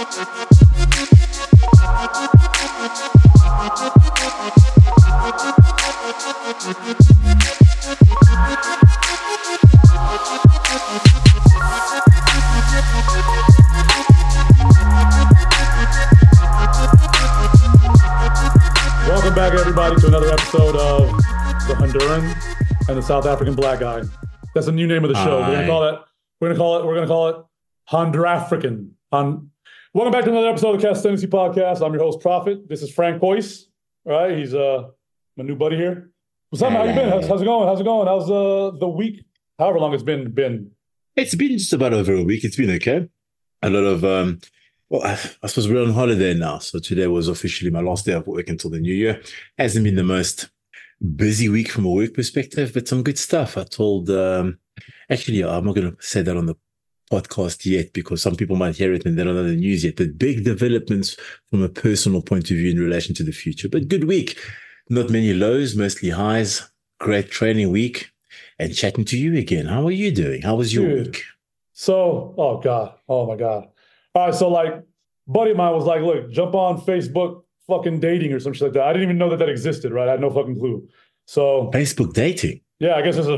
Welcome back, everybody, to another episode of The Honduran and the South African Black Guy. That's a new name of the show. We're gonna call it Hondurafrican. Welcome back to another episode of the Cast Tendency Podcast. I'm your host, Prophet. This is Frank Boyce. All right, he's my new buddy here. What's up? How you been? How's it going? How's the week? However long it's been. It's been just about over a week. It's been okay. A lot of I suppose we're on holiday now. So today was officially my last day of work until the new year. Hasn't been the most busy week from a work perspective, but some good stuff. I told, actually, I'm not going to say that on the podcast yet because some people might hear it and they don't know the news yet, but big developments from a personal point of view in relation to the future. But good week. Not many lows, mostly highs. Great training week. And chatting to you again. How are you doing? How was your week? So, oh my God. All right, so like, buddy of mine was like, look, jump on Facebook fucking dating or some shit like that. I didn't even know that existed, right? I had no fucking clue. So Facebook dating? Yeah, I guess it's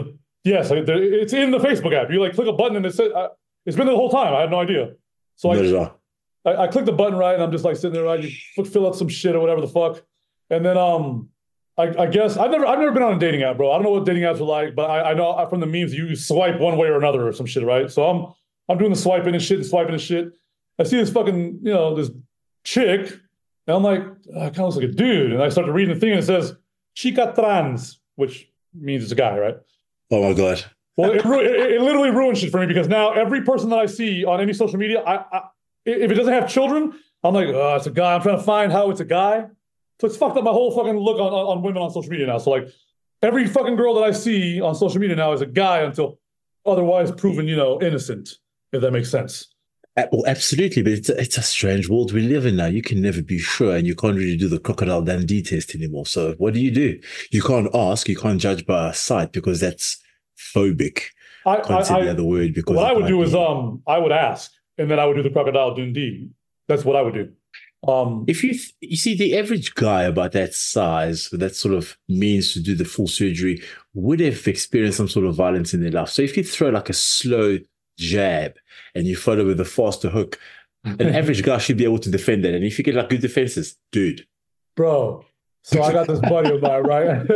in the Facebook app. You like click a button and it says, it's been there the whole time. I had no idea. So I clicked the button, right? And I'm just like sitting there, right? You fill out some shit or whatever the fuck. And then I guess I've never been on a dating app, bro. I don't know what dating apps are like, but I know from the memes you swipe one way or another or some shit, right? So I'm doing the swiping and shit. I see this fucking, this chick, and I'm like, kind of looks like a dude. And I start to read the thing and it says, chica trans, which means it's a guy, right? Oh my God. Well, it literally ruins shit for me because now every person that I see on any social media, if it doesn't have children, I'm like, oh, it's a guy. I'm trying to find how it's a guy. So it's fucked up my whole fucking look on women on social media now. So like every fucking girl that I see on social media now is a guy until otherwise proven, innocent, if that makes sense. Well, absolutely, but it's a strange world we live in now. You can never be sure, and you can't really do the crocodile Dundee test anymore. So what do? You can't ask, you can't judge by a sight because that's phobic. I can't say the other word because what I would do is I would ask, and then I would do the crocodile Dundee. That's what I would do. If you see the average guy about that size, with that sort of means to do the full surgery, would have experienced some sort of violence in their life. So if you throw like a slow jab and you follow with a faster hook, an average guy should be able to defend that. And if you get like good defenses, dude. Bro, so I got this buddy of mine, right?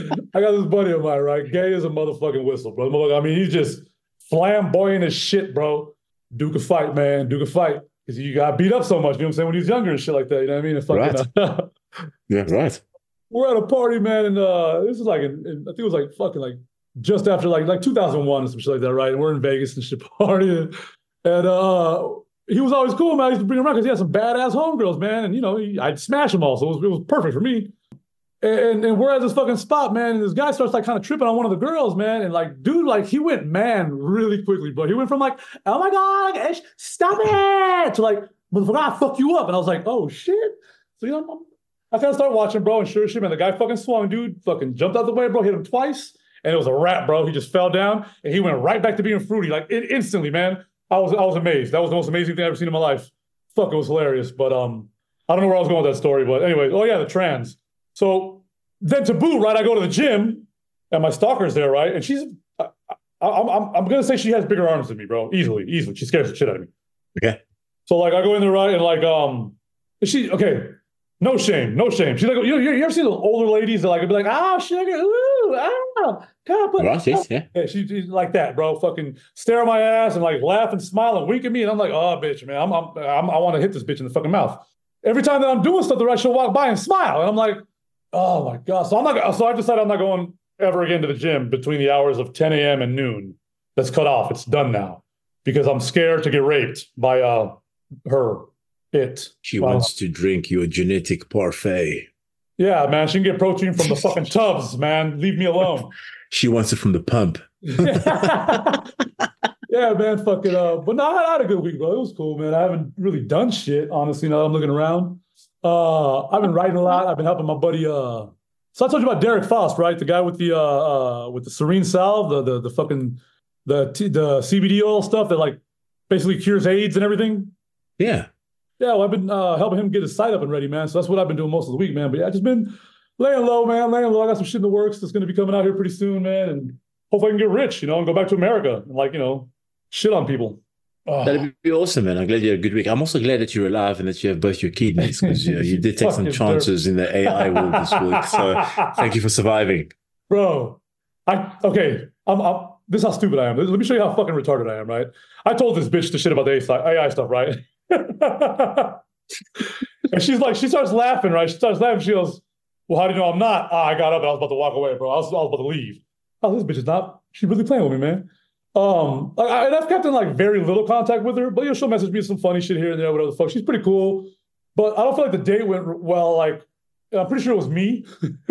Gay as a motherfucking whistle, bro. I mean, he's just flamboyant as shit, bro. Duke a fight, man. Duke a fight. Because you got beat up so much, you know what I'm saying, when he's younger and shit like that, you know what I mean? And right. Yeah, right. We're at a party, man, and this is like, I think it was like fucking like just after like 2001 or some shit like that, right? And we're in Vegas and shit partying. And he was always cool, man. I used to bring him around because he had some badass homegirls, man. And, I'd smash them all. So it was perfect for me. And we're at this fucking spot, man. And this guy starts like kind of tripping on one of the girls, man. And like, dude, like he went man really quickly, bro. He went from like, oh my God, stop it, to like, motherfucker, I'll fuck you up. And I was like, oh shit. So, I kind of started watching, bro. And sure as shit, man, the guy fucking swung, dude, fucking jumped out the way, bro, hit him twice. And it was a wrap, bro. He just fell down and he went right back to being fruity, like instantly, man. I was amazed. That was the most amazing thing I've ever seen in my life. Fuck, it was hilarious. But I don't know where I was going with that story. But anyway, oh yeah, the trans. So then to boot, right, I go to the gym and my stalker's there, right? And she's, I'm going to say she has bigger arms than me, bro. Easily. She scares the shit out of me. Okay. So like I go in there, right, and like, no shame. She's like, you ever see those older ladies that like, be like, oh, sugar, ooh, oh, God, but, right, yes, yeah. She's like that, bro. Fucking stare at my ass and like laugh and smile and wink at me. And I'm like, oh, bitch, man, I want to hit this bitch in the fucking mouth. Every time that I'm doing stuff, the right, she'll walk by and smile. And I'm like, oh my God. So I've decided I'm not going ever again to the gym between the hours of 10 a.m. and noon. That's cut off. It's done now because I'm scared to get raped by her. She wants to drink your genetic parfait. Yeah, man. She can get protein from the fucking tubs, man. Leave me alone. She wants it from the pump. Yeah, man. Fuck it up. But no, I had a good week, bro. It was cool, man. I haven't really done shit, honestly, now that I'm looking around. I've been writing a lot. I've been helping my buddy. So I told you about Derek Faust, right? The guy with the Serene Salve, the CBD oil stuff that like basically cures AIDS and everything. Yeah. Yeah, well, I've been helping him get his site up and ready, man. So that's what I've been doing most of the week, man. But yeah, I just been laying low, man, laying low. I got some shit in the works that's going to be coming out here pretty soon, man. And hopefully I can get rich, and go back to America and shit on people. That'd be awesome, man. I'm glad you had a good week. I'm also glad that you're alive and that you have both your kidneys because you did take some chances in the AI world this week. So thank you for surviving. Bro, this is how stupid I am. Let me show you how fucking retarded I am, right? I told this bitch the shit about the AI stuff, right? And she starts laughing, right? She starts laughing. She goes, well, how do you know I'm not? I got up and I was about to walk away, bro. I was about to leave. Oh, this bitch is not. She's really playing with me, man. And I've kept in very little contact with her, but she'll message me some funny shit here and there, whatever the fuck. She's pretty cool, but I don't feel like the date went well. I'm pretty sure it was me.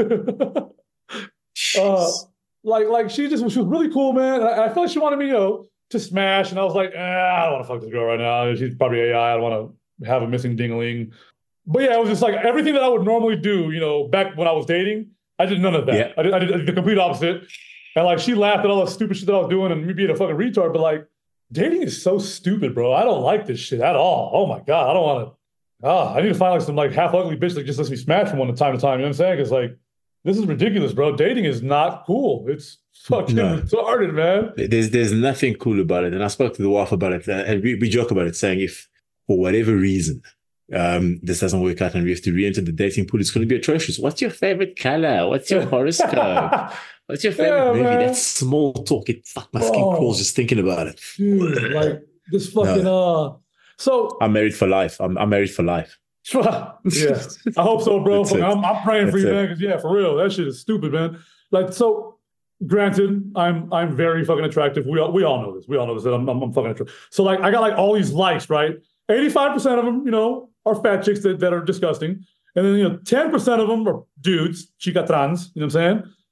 She was really cool, man. And I feel like she wanted me, to smash, and I was like, I don't want to fuck this girl right now. She's probably AI. I don't want to have a missing ding-a-ling. But yeah, it was just everything that I would normally do, back when I was dating, I did none of that. Yeah. I did the complete opposite. And she laughed at all the stupid shit that I was doing and me being a fucking retard. But dating is so stupid, bro. I don't like this shit at all. Oh my God. I don't want to. I need to find some half ugly bitch that just lets me smash from time to time. You know what I'm saying? Because this is ridiculous, bro. Dating is not cool. It's fucking retarded, man. There's nothing cool about it. And I spoke to the wife about it. And we joke about it, saying if for whatever reason this doesn't work out and we have to re-enter the dating pool, it's going to be atrocious. What's your favorite color? What's your horoscope? What's your favorite movie? Man. That's small talk. My skin crawls just thinking about it. Dude, this fucking So I'm married for life. I'm married for life. Yeah, I hope so, bro. I'm praying for you, man. Because for real, that shit is stupid, man. So, granted, I'm very fucking attractive. We all know this. We all know this. That I'm fucking attractive. So I got all these likes, right? 85% of them, are fat chicks that are disgusting, and then 10% of them are dudes, chica trans. You know what I'm saying?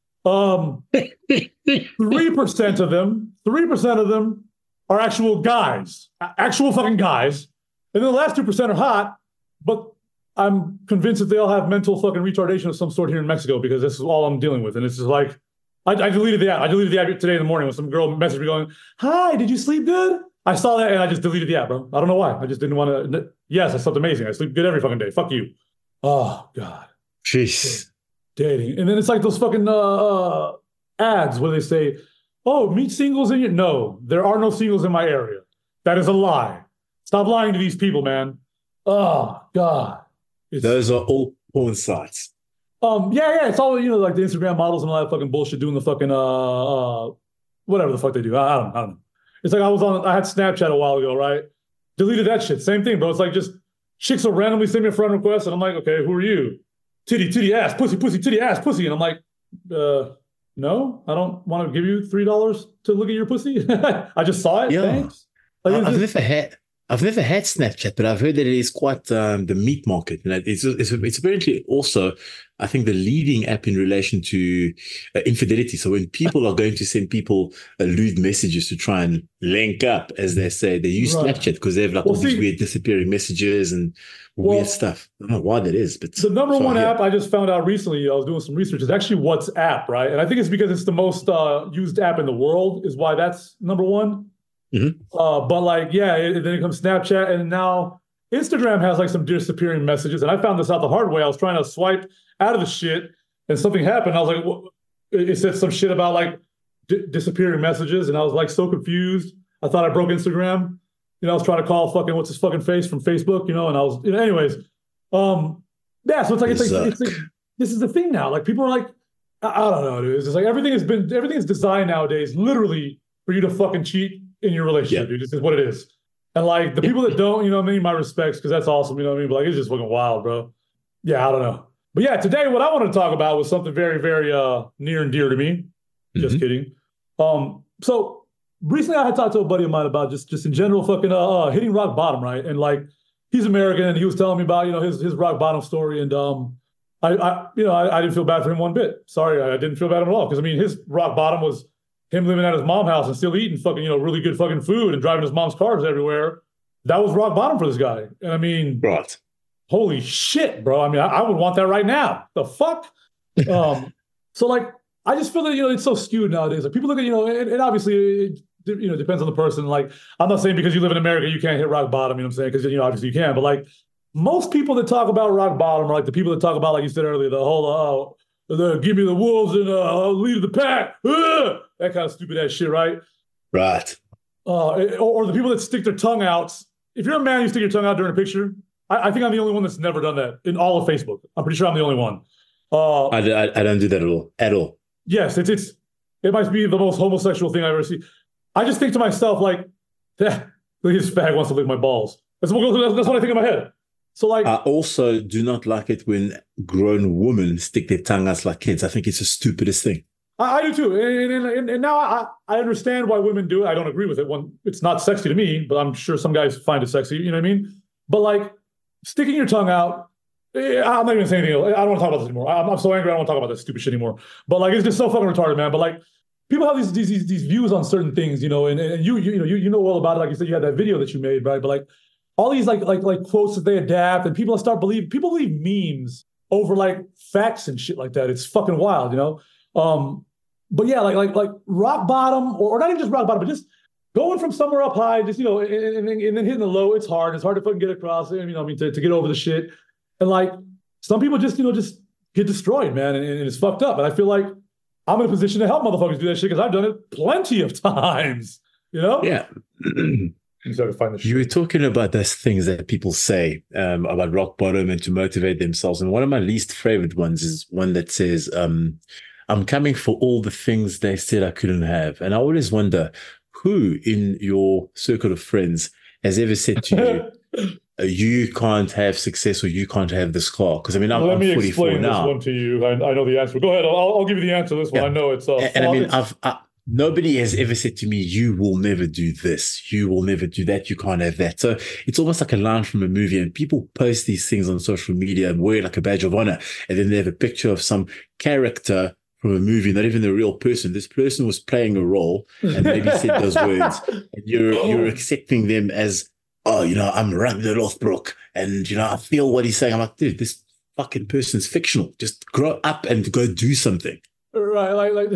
3% of them are actual guys, actual fucking guys, and then the last 2% are hot. But I'm convinced that they all have mental fucking retardation of some sort here in Mexico because this is all I'm dealing with. And it's just I deleted the app. I deleted the app today in the morning when some girl messaged me going, hi, did you sleep good? I saw that and I just deleted the app, bro. I don't know why. I just didn't want to. Yes, I slept amazing. I sleep good every fucking day. Fuck you. Oh, God. Jeez. Dating. And then it's those fucking ads where they say, oh, meet singles in your... No, there are no singles in my area. That is a lie. Stop lying to these people, man. Oh, God. Those are all porn sites. Yeah. It's all, the Instagram models and all that fucking bullshit doing the fucking, whatever the fuck they do. I don't know. It's I had Snapchat a while ago, right? Deleted that shit. Same thing, bro. It's just chicks will randomly send me a friend request and I'm like, okay, who are you? Titty, ass, pussy, titty, ass, pussy. And I'm like, no, I don't want to give you $3 to look at your pussy. I just saw it. Yeah. Thanks. I've never had Snapchat, but I've heard that it is quite the meat market. And it's apparently also, I think, the leading app in relation to infidelity. So when people are going to send people lewd messages to try and link up, as they say, they use Snapchat because they have all these weird disappearing messages and weird stuff. I don't know why that is, but the number one app I just found out recently, I was doing some research, is actually WhatsApp, right? And I think it's because it's the most used app in the world is why that's number one. Mm-hmm. Then it comes Snapchat, and now Instagram has some disappearing messages. And I found this out the hard way. I was trying to swipe out of the shit, and something happened. I was like, well, it said some shit about disappearing messages, and I was so confused. I thought I broke Instagram. I was trying to call fucking what's his fucking face from Facebook, and I was, anyways. So it's this is the thing now. People are I don't know, dude. It's just everything is designed nowadays, literally, for you to fucking cheat in your relationship, dude. This is what it is. And the people that don't, my respects, because that's awesome, but it's just fucking wild, bro. Yeah, I don't know. But yeah, today what I wanted to talk about was something very, very near and dear to me. Just kidding. So recently I had talked to a buddy of mine about just in general fucking hitting rock bottom, right? And he's American and he was telling me about, his rock bottom story. And I didn't feel bad for him one bit. Sorry, I didn't feel bad at all. Because his rock bottom was him living at his mom's house and still eating fucking, really good fucking food and driving his mom's cars everywhere. That was rock bottom for this guy. And right. Holy shit, bro. I would want that right now. The fuck? So I just feel that, it's so skewed nowadays. People look at, and obviously it depends on the person. I'm not saying because you live in America, you can't hit rock bottom, you know what I'm saying? Because, obviously you can. But most people that talk about rock bottom are like the people that talk about, like you said earlier, the whole give me the wolves and lead the pack, that kind of stupid ass shit, right? Right. Or the people that stick their tongue out. If you're a man, you stick your tongue out during a picture. I think I'm the only one that's never done that in all of Facebook. I'm pretty sure I'm the only one. I don't do that at all. At all. Yes, it might be the most homosexual thing I've ever seen. I just think to myself, like, this fag wants to lick my balls. That's what I think in my head. So, like, I also do not like it when grown women stick their tongue out like kids. I think it's the stupidest thing. I do too. And now I understand why women do it. I don't agree with it. It's not sexy to me, but I'm sure some guys find it sexy. You know what I mean? But like sticking your tongue out, I'm not even saying anything else. I don't want to talk about this anymore. I'm so angry. I don't want to talk about this stupid shit anymore. But like, it's just so fucking retarded, man. But like, people have these views on certain things, you know, and you know all about it. Like you said, you had that video that you made, right? But like all these like quotes that they adapt, and people believe memes over like facts and shit like that. It's fucking wild, you know. But yeah, like rock bottom, or not even just rock bottom, but just going from somewhere up high, just, you know, and then hitting the low. It's hard. It's hard to fucking get across it. You know, I mean, to get over the shit. And like some people just, you know, just get destroyed, man, and it's fucked up. And I feel like I'm in a position to help motherfuckers do that shit because I've done it plenty of times. You know? Yeah. You were talking about those things that people say about rock bottom and to motivate themselves. And one of my least favorite ones is one that says, I'm coming for all the things they said I couldn't have. And I always wonder who in your circle of friends has ever said to you, you can't have success or you can't have this car. Because I mean, I'm 44 now. Let me explain this one to you. I know the answer. Go ahead. I'll give you the answer to this one. I know it's. And I mean, nobody has ever said to me, you will never do this. You will never do that. You can't have that. So it's almost like a line from a movie, and people post these things on social media and wear it like a badge of honor. And then they have a picture of some character from a movie, not even a real person. This person was playing a role and maybe said those words. And you're accepting them as, oh, you know, I'm Randall Lothbrok, and, you know, I feel what he's saying. I'm like, dude, this fucking person's fictional. Just grow up and go do something. Right, like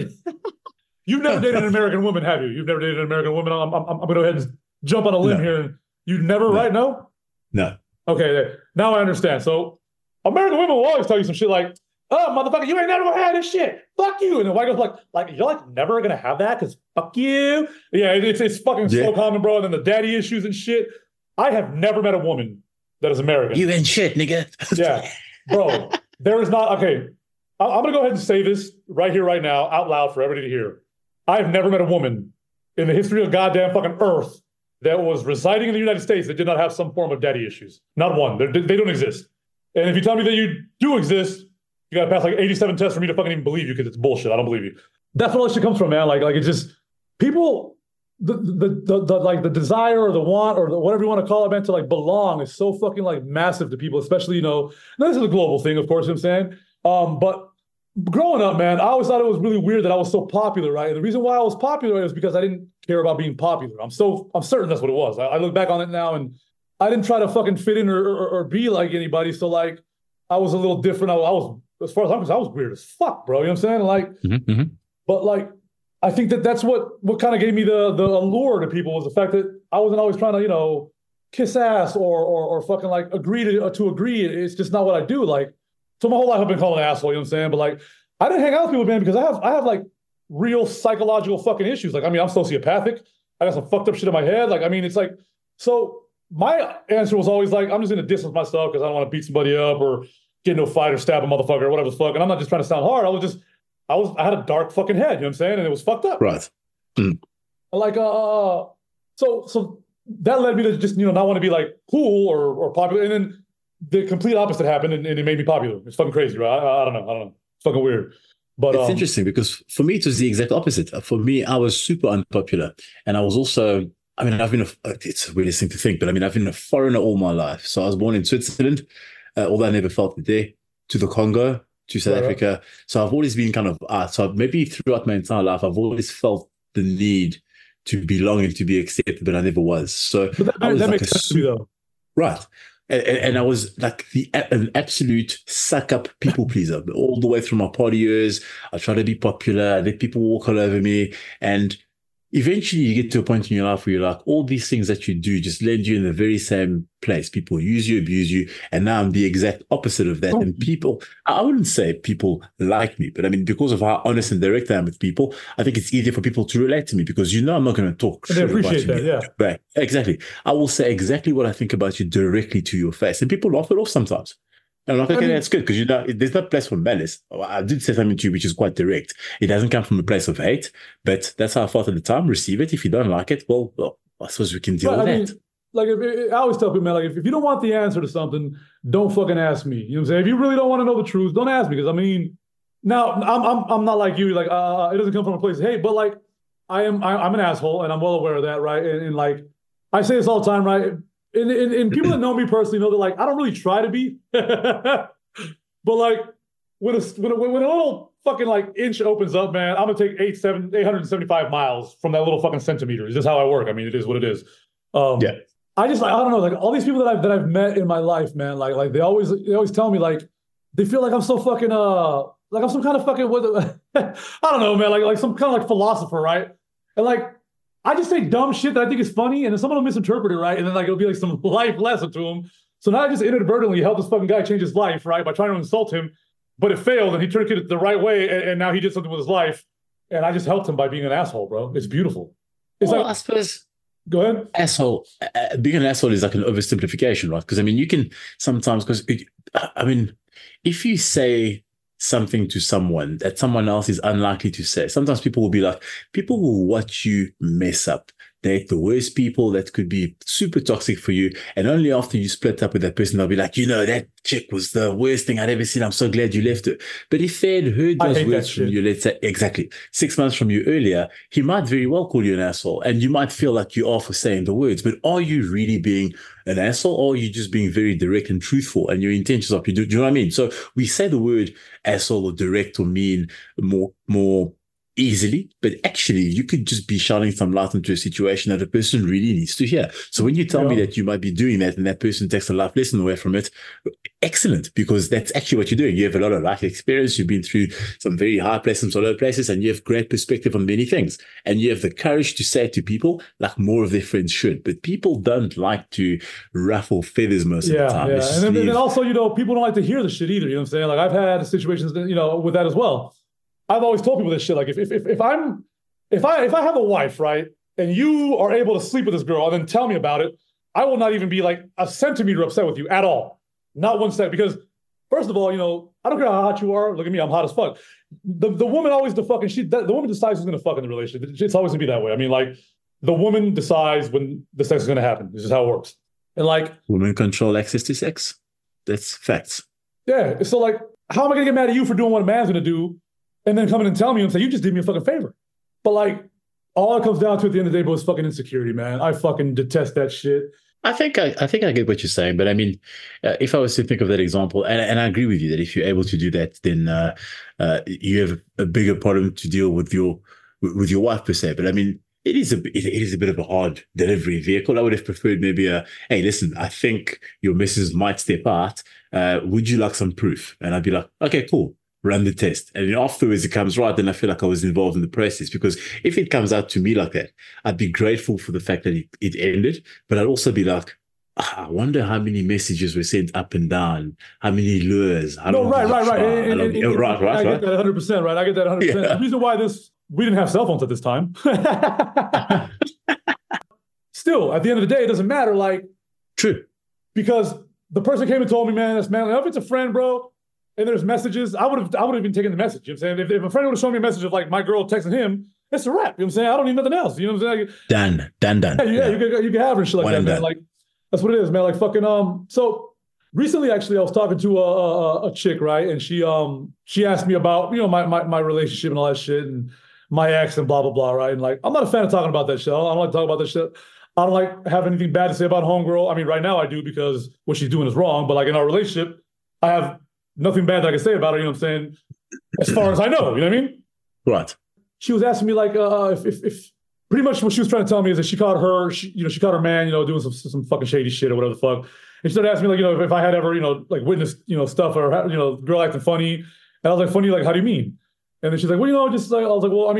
you've never dated an American woman, have you? You've never dated an American woman. I'm going to go ahead and jump on a limb here. And you never, right? No? No. Okay, now I understand. So American women will always tell you some shit like, oh, motherfucker, you ain't never gonna have this shit. Fuck you. And the white girl's like, you're like never gonna have that because fuck you. Yeah, it's fucking so common, bro. And then the daddy issues and shit. I have never met a woman that is American. You ain't shit, nigga. Yeah, bro. There is not. Okay, I'm gonna go ahead and say this right here, right now, out loud for everybody to hear. I have never met a woman in the history of goddamn fucking Earth that was residing in the United States that did not have some form of daddy issues. Not one. They don't exist. And if you tell me that you do exist, you gotta pass like 87 tests for me to fucking even believe you because it's bullshit. I don't believe you. That's where all this shit comes from, man. Like it's just people, the like the desire or the want or whatever you want to call it, man, to like belong is so fucking like massive to people, especially, you know, now this is a global thing, of course, you know what I'm saying? But growing up, man, I always thought it was really weird that I was so popular, right? And the reason why I was popular is because I didn't care about being popular. I'm certain that's what it was. I look back on it now and I didn't try to fucking fit in or be like anybody. So like I was a little different. I was, as far as I'm concerned, I was weird as fuck, bro. You know what I'm saying? Like, but like, I think that's what kind of gave me the allure to people was the fact that I wasn't always trying to, you know, kiss ass or fucking like agree to agree. It's just not what I do. Like, so my whole life I've been called an asshole. You know what I'm saying? But like, I didn't hang out with people, man, because I have like real psychological fucking issues. Like, I mean, I'm sociopathic. I got some fucked up shit in my head. Like, I mean, it's like, so my answer was always like, I'm just going to distance myself because I don't want to beat somebody up or get into a fight or stab a motherfucker or whatever the fuck. And I'm not just trying to sound hard. I had a dark fucking head, you know what I'm saying? And it was fucked up. Right. Like, so that led me to just, you know, not want to be like cool or popular. And then the complete opposite happened and it made me popular. It's fucking crazy, right? I don't know. It's fucking weird. But it's interesting because for me, it was the exact opposite. For me, I was super unpopular. And I was also, I mean, it's a weird thing to think, but I mean, I've been a foreigner all my life. So I was born in Switzerland, although I never felt it there, to the Congo, to South Africa. So I've always been kind of so maybe throughout my entire life, I've always felt the need to belong and to be accepted, but I never was. So that makes sense to me, though. Right. And I was like an absolute suck-up people pleaser all the way through my party years. I tried to be popular. I let people walk all over me. And eventually you get to a point in your life where you're like, all these things that you do just land you in the very same place. People use you, abuse you. And now I'm the exact opposite of that. And people, I wouldn't say people like me, but I mean, because of how honest and direct I am with people, I think it's easier for people to relate to me because I'm not going to talk And they appreciate that, yeah. Right. Exactly. I will say exactly what I think about you directly to your face. And people laugh it off sometimes. I'm like, okay, that's good because there's no place for malice. I did say something to you which is quite direct. It doesn't come from a place of hate, but that's how I felt at the time. Receive it. If you don't like it, well, I suppose we can deal with that. Like, I always tell people, man, like, if you don't want the answer to something, don't fucking ask me. You know what I'm saying? If you really don't want to know the truth, don't ask me. Because I mean, now I'm not like you. Like, it doesn't come from a place of hate, but like, I'm an asshole, and I'm well aware of that, right? And like, I say this all the time, right? And people that know me personally know that like I don't really try to be, but like when a little fucking like inch opens up, man, I'm gonna take 875 miles from that little fucking centimeter. It's just how I work. I mean, it is what it is. Yeah. I just like I don't know, like all these people that I've met in my life, man, like they always tell me like they feel like I'm so fucking like I'm some kind of fucking I don't know, man, like some kind of like philosopher, right? And like I just say dumb shit that I think is funny, and then someone will misinterpret it, right? And then like it'll be like some life lesson to him. So now I just inadvertently helped this fucking guy change his life, right? By trying to insult him, but it failed, and he took it the right way, and now he did something with his life, and I just helped him by being an asshole, bro. It's beautiful. It's I suppose. Go ahead. Asshole. Being an asshole is like an oversimplification, right? Because I mean, you can sometimes I mean, if you say something to someone that someone else is unlikely to say. Sometimes people will be like, people will watch you mess up. Date the worst people that could be super toxic for you. And only after you split up with that person, they'll be like, that chick was the worst thing I'd ever seen. I'm so glad you left her. But if they had heard those words from you, let's say, exactly, 6 months from you earlier, he might very well call you an asshole. And you might feel like you are for saying the words. But are you really being an asshole, or are you just being very direct and truthful and your intentions are, do you know what I mean? So we say the word asshole or direct or mean more easily, but actually you could just be shining some light into a situation that a person really needs to hear. So when you tell me that you might be doing that and that person takes a life lesson away from it, excellent, because that's actually what you're doing. You have a lot of life experience. You've been through some very high places, some low places, and you have great perspective on many things. And you have the courage to say it to people like more of their friends should. But people don't like to ruffle feathers most of the time. Yeah. And then also, people don't like to hear the shit either. You know what I'm saying? Like I've had situations, with that as well. I've always told people this shit. Like if I have a wife, right, and you are able to sleep with this girl and then tell me about it, I will not even be like a centimeter upset with you at all. Not one cent. Because first of all, I don't care how hot you are. Look at me, I'm hot as fuck. The woman always the woman decides who's gonna fuck in the relationship. It's always gonna be that way. I mean, like the woman decides when the sex is gonna happen. This is how it works. And like women control access to sex. That's facts. Yeah. So like, how am I gonna get mad at you for doing what a man's gonna do? And then come in and tell me and say, you just did me a fucking favor. But like, all it comes down to at the end of the day, bro, is fucking insecurity, man. I fucking detest that shit. I think I get what you're saying, but I mean, if I was to think of that example, and I agree with you that if you're able to do that, then you have a bigger problem to deal with your wife per se. But I mean, it is a bit of a hard delivery vehicle. I would have preferred maybe hey, listen, I think your missus might step out. Would you like some proof? And I'd be like, okay, cool. Run the test. And afterwards it comes right, then I feel like I was involved in the process. Because if it comes out to me like that, I'd be grateful for the fact that it ended, but I'd also be like, I wonder how many messages were sent up and down, how many lures. Right. I get that 100%, right? I get that 100%. Yeah. The reason why we didn't have cell phones at this time. Still, at the end of the day, it doesn't matter. Like, true. Because the person came and told me, man, that's manly. If it's a friend, bro, and there's messages, I would have been taking the message. You know what I'm saying? If a friend would have shown me a message of like my girl texting him, it's a wrap. You know what I'm saying? I don't need nothing else. You know what I'm saying? Done. Yeah. You can have her and shit like that, man. Done. Like that's what it is, man. Like fucking so recently actually I was talking to a chick, right? And she asked me about, my relationship and all that shit and my ex and blah blah blah, right? And like I'm not a fan of talking about that shit. I don't like to talk about that shit. I don't like have anything bad to say about homegirl. I mean, right now I do because what she's doing is wrong, but like in our relationship, I have nothing bad that I can say about her, you know what I'm saying? As far as I know, you know what I mean? Right. She was asking me like, if pretty much what she was trying to tell me is that she caught her man, doing some fucking shady shit or whatever the fuck. And she started asking me like, if I had ever, like witnessed, stuff or, girl acting funny. And I was like, funny, like, how do you mean? And then she's like, well, just like, I was like, well, I mean,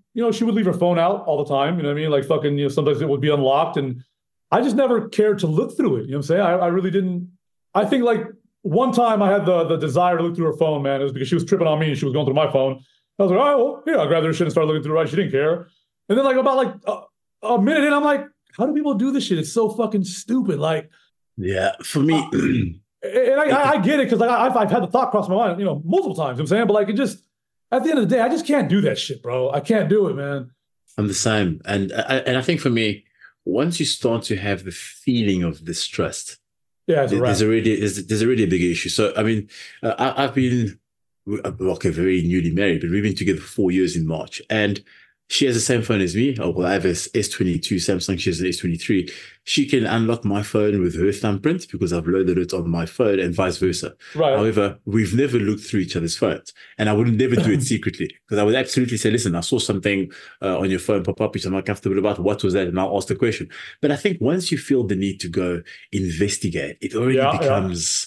she would leave her phone out all the time. You know what I mean? Like fucking, sometimes it would be unlocked, and I just never cared to look through it. You know what I'm saying? I really didn't. I think like one time I had the desire to look through her phone, man. It was because she was tripping on me and she was going through my phone. I was like, oh, well, yeah, I grabbed her shit and started looking through it. Right? She didn't care. And then like about like a minute in, I'm like, how do people do this shit? It's so fucking stupid. Like, yeah, for me, and I get it because like I've had the thought cross my mind, multiple times. You know what I'm saying, but like it just at the end of the day, I just can't do that shit, bro. I can't do it, man. I'm the same, and I think for me, once you start to have the feeling of distrust, Yeah, there's already a big issue. So I mean, I've been okay, very newly married, but we've been together for 4 years in March, and she has the same phone as me. Oh, well, I have a S22 Samsung. She has an S23. She can unlock my phone with her thumbprint because I've loaded it on my phone and vice versa. Right. However, we've never looked through each other's phones, and I would never do it secretly because I would absolutely say, listen, I saw something on your phone pop up, which I'm not comfortable about. What was that? And I'll ask the question. But I think once you feel the need to go investigate, it already becomes,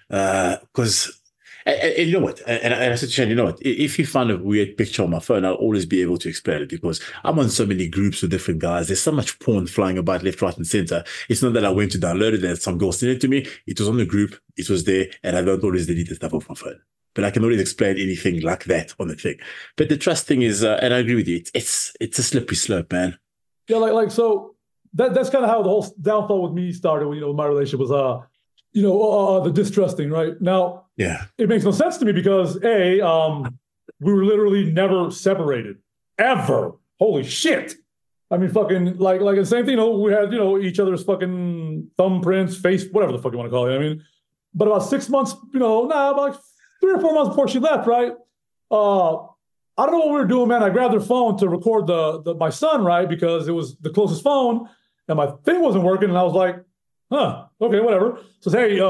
because and you know what? And I said to Shane, you know what? If you find a weird picture on my phone, I'll always be able to explain it because I'm on so many groups with different guys. There's so much porn flying about left, right, and center. It's not that I went to download it and some girl sent it to me. It was on the group. It was there, and I don't always delete the stuff off my phone. But I can always explain anything like that on the thing. But the trust thing is, and I agree with you, it's a slippery slope, man. Yeah, like so that's kind of how the whole downfall with me started. My relationship was the distrusting, right? Now, yeah, it makes no sense to me because we were literally never separated, ever. Holy shit! I mean, fucking like the same thing. We had each other's fucking thumbprints, face, whatever the fuck you want to call it. I mean, but about 6 months, about like 3 or 4 months before she left, right? I don't know what we were doing, man. I grabbed her phone to record my son, right? Because it was the closest phone, and my thing wasn't working, and I was like, huh, okay, whatever. Says, hey,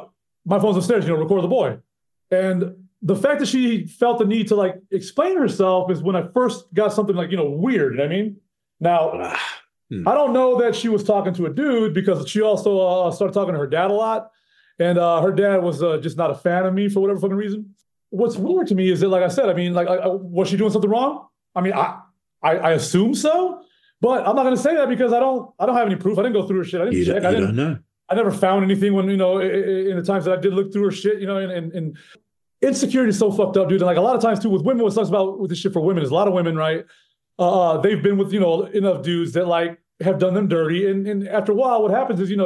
my phone's upstairs, record the boy. And the fact that she felt the need to like explain herself is when I first got something like, weird. You know what I mean? Now, I don't know that she was talking to a dude because she also started talking to her dad a lot. And her dad was just not a fan of me for whatever fucking reason. What's weird to me is that, like I said, I mean, like, was she doing something wrong? I mean, I assume so, but I'm not going to say that because I don't have any proof. I didn't go through her shit. I didn't check. I don't know. I never found anything when, in the times that I did look through her shit, and insecurity is so fucked up, dude. And like a lot of times too with women, what sucks about with this shit for women is a lot of women, right? They've been with, enough dudes that like have done them dirty. And after a while, what happens is,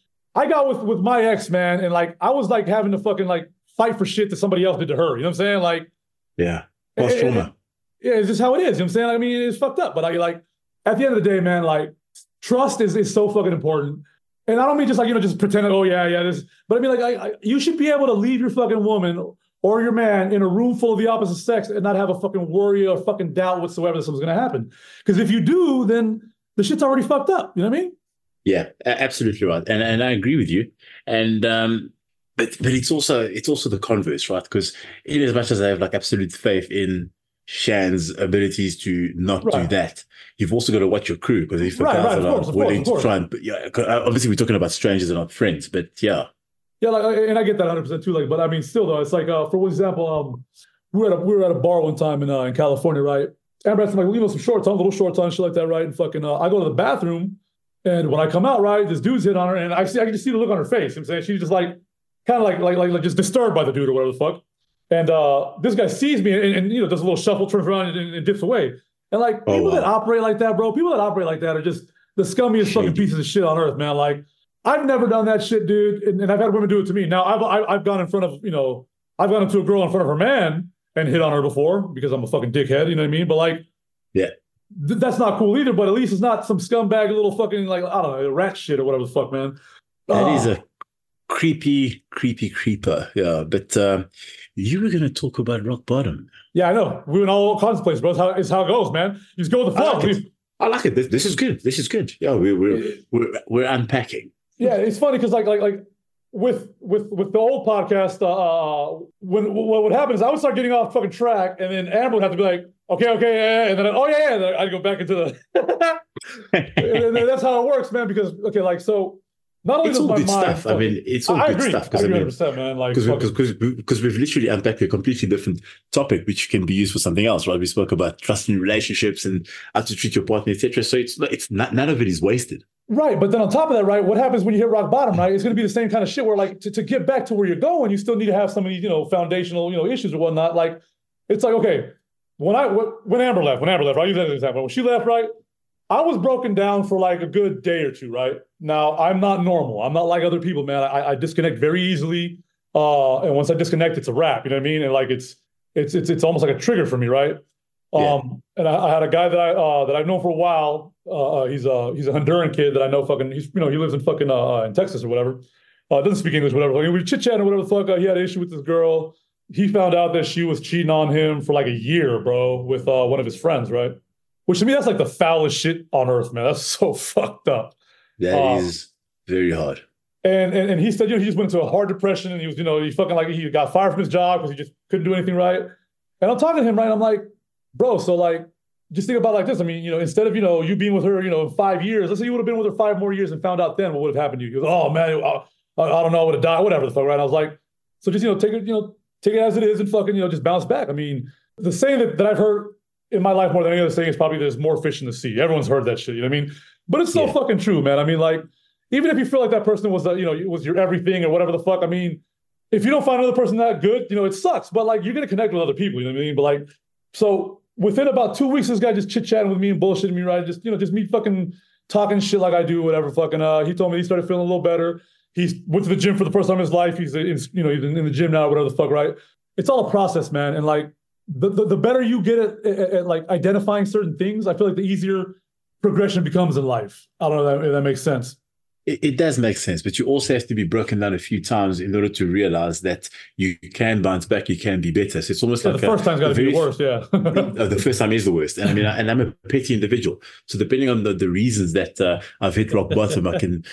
I got with my ex, man. And like, I was like having to fucking like fight for shit that somebody else did to her. You know what I'm saying? Like, yeah. Post trauma. Yeah. It's just how it is. You know what I'm saying? I mean, it's fucked up, but at the end of the day, man, like trust is so fucking important. And I don't mean just like, just pretend like, oh yeah, this, but I mean like, you should be able to leave your fucking woman or your man in a room full of the opposite sex and not have a fucking worry or fucking doubt whatsoever that something's going to happen. Because if you do, then the shit's already fucked up. You know what I mean? Yeah, absolutely right. And I agree with you. And, but it's also the converse, right? Because in as much as I have like absolute faith in Shan's abilities to not do that, you've also got to watch your crew because if the guys are willing to try and, obviously we're talking about strangers and not friends, but yeah. Yeah, like, and I get that 100% too. Like, but I mean, still though, it's like, for example, we were at a bar one time in California, right? Amber had some like some shorts on, little shorts on, shit like that, right? And fucking, I go to the bathroom, and when I come out, right, this dude's hit on her, and I can just see the look on her face. You know what I'm saying? She's just like, kind of like just disturbed by the dude or whatever the fuck. And this guy sees me and does a little shuffle, turns around and dips away. And like people that operate like that, bro, people that operate like that are just the scummiest fucking pieces of shit on earth, man. Like I've never done that shit, dude, and I've had women do it to me. Now I've gone in front of I've gone up to a girl in front of her man and hit on her before because I'm a fucking dickhead. You know what I mean? But like, yeah, that's not cool either. But at least it's not some scumbag little fucking like I don't know rat shit or whatever the fuck, man. That is a creepy creeper. Yeah, but you were going to talk about rock bottom. Yeah, I know. We went all kinds of places, bro. It's how it goes, man. You just go with the flow. I like it. This is good. This is good. Yeah, we're unpacking. Yeah, it's funny because like with the old podcast, when what would happen is I would start getting off fucking track, and then Amber would have to be like, okay, yeah, and then and then I'd go back into the. And then that's how it works, man. Because okay, like so, Not only It's does all my good mind stuff. I fucking, mean, it's all I good agree. stuff I because I agree mean, 100%, man. Like, because fucking, we've literally unpacked a completely different topic, which can be used for something else, right? We spoke about trust in relationships and how to treat your partner, etc. So it's not, none of it is wasted. right. But then on top of that, right, what happens when you hit rock bottom, right? It's going to be the same kind of shit where, like, to get back to where you're going, you still need to have some of these, foundational, issues or whatnot. Like, it's like, okay, when Amber left, right? I'll use that as an example. When she left, right, I was broken down for like a good day or two, right? Now, I'm not normal. I'm not like other people, man. I disconnect very easily. And once I disconnect, it's a wrap. You know what I mean? And like it's almost like a trigger for me, right? Yeah. And I had a guy that I've known for a while. He's a Honduran kid that I know. Fucking, he lives in fucking in Texas or whatever. Doesn't speak English, whatever. Like, we chit chatting, whatever the fuck. He had an issue with this girl. He found out that she was cheating on him for like a year, bro, with one of his friends, right? Which to me, that's like the foulest shit on earth, man. That's so fucked up. That is very hard. And he said, he just went into a hard depression, and he was, he fucking, like, he got fired from his job because he just couldn't do anything right. And I'm talking to him, right? I'm like, bro, so like, just think about it like this. I mean, instead of, you being with her, in 5 years, let's say you would have been with her 5 more years and found out then, what would have happened to you? He goes, oh man, I don't know, I would have died, whatever the fuck, right? And I was like, so just, take it as it is and fucking, just bounce back. I mean, the saying that I've heard in my life more than any other saying is probably there's more fish in the sea. Everyone's heard that shit, you know what I mean? But it's so fucking true, man. I mean, like, even if you feel like that person was, was your everything or whatever the fuck, I mean, if you don't find another person that good, it sucks. But like, you're gonna connect with other people, you know what I mean? But like, so within about 2 weeks, this guy just chit-chatting with me and bullshitting me, right? Just me fucking talking shit like I do, whatever. Fucking, he told me he started feeling a little better. He went to the gym for the first time in his life. He's he's in the gym now, whatever the fuck, right? It's all a process, man. And like, the better you get at like identifying certain things, I feel like the easier progression becomes in life. I don't know if that makes sense. It does make sense, but you also have to be broken down a few times in order to realize that you can bounce back, you can be better. So it's almost like the first time's got to be the worst, yeah. The first time is the worst. And I mean, and I'm a petty individual. So depending on the reasons that I've hit rock bottom,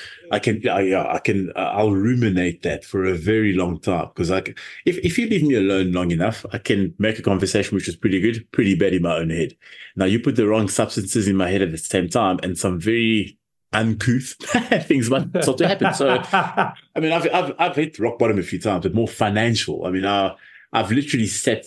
I'll ruminate that for a very long time. Because if you leave me alone long enough, I can make a conversation which is pretty good, pretty bad in my own head. Now you put the wrong substances in my head at the same time, and some very uncouth things might start to happen. So, I mean, I've hit rock bottom a few times, but more financial. I mean, I've literally set.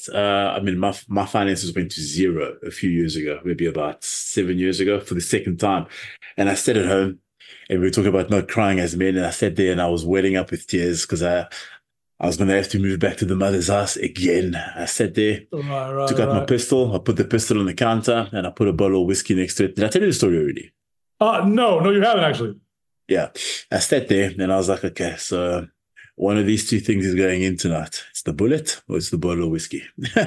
My finances went to zero a few years ago, maybe about 7 years ago, for the second time, and I sat at home, and we were talking about not crying as men, and I sat there and I was welling up with tears because I was going to have to move back to the mother's house again. I sat there, took out my pistol, I put the pistol on the counter, and I put a bottle of whiskey next to it. Did I tell you the story already? No, you haven't actually. Yeah. I sat there and I was like, okay, so one of these two things is going in tonight. It's the bullet or it's the bottle of whiskey.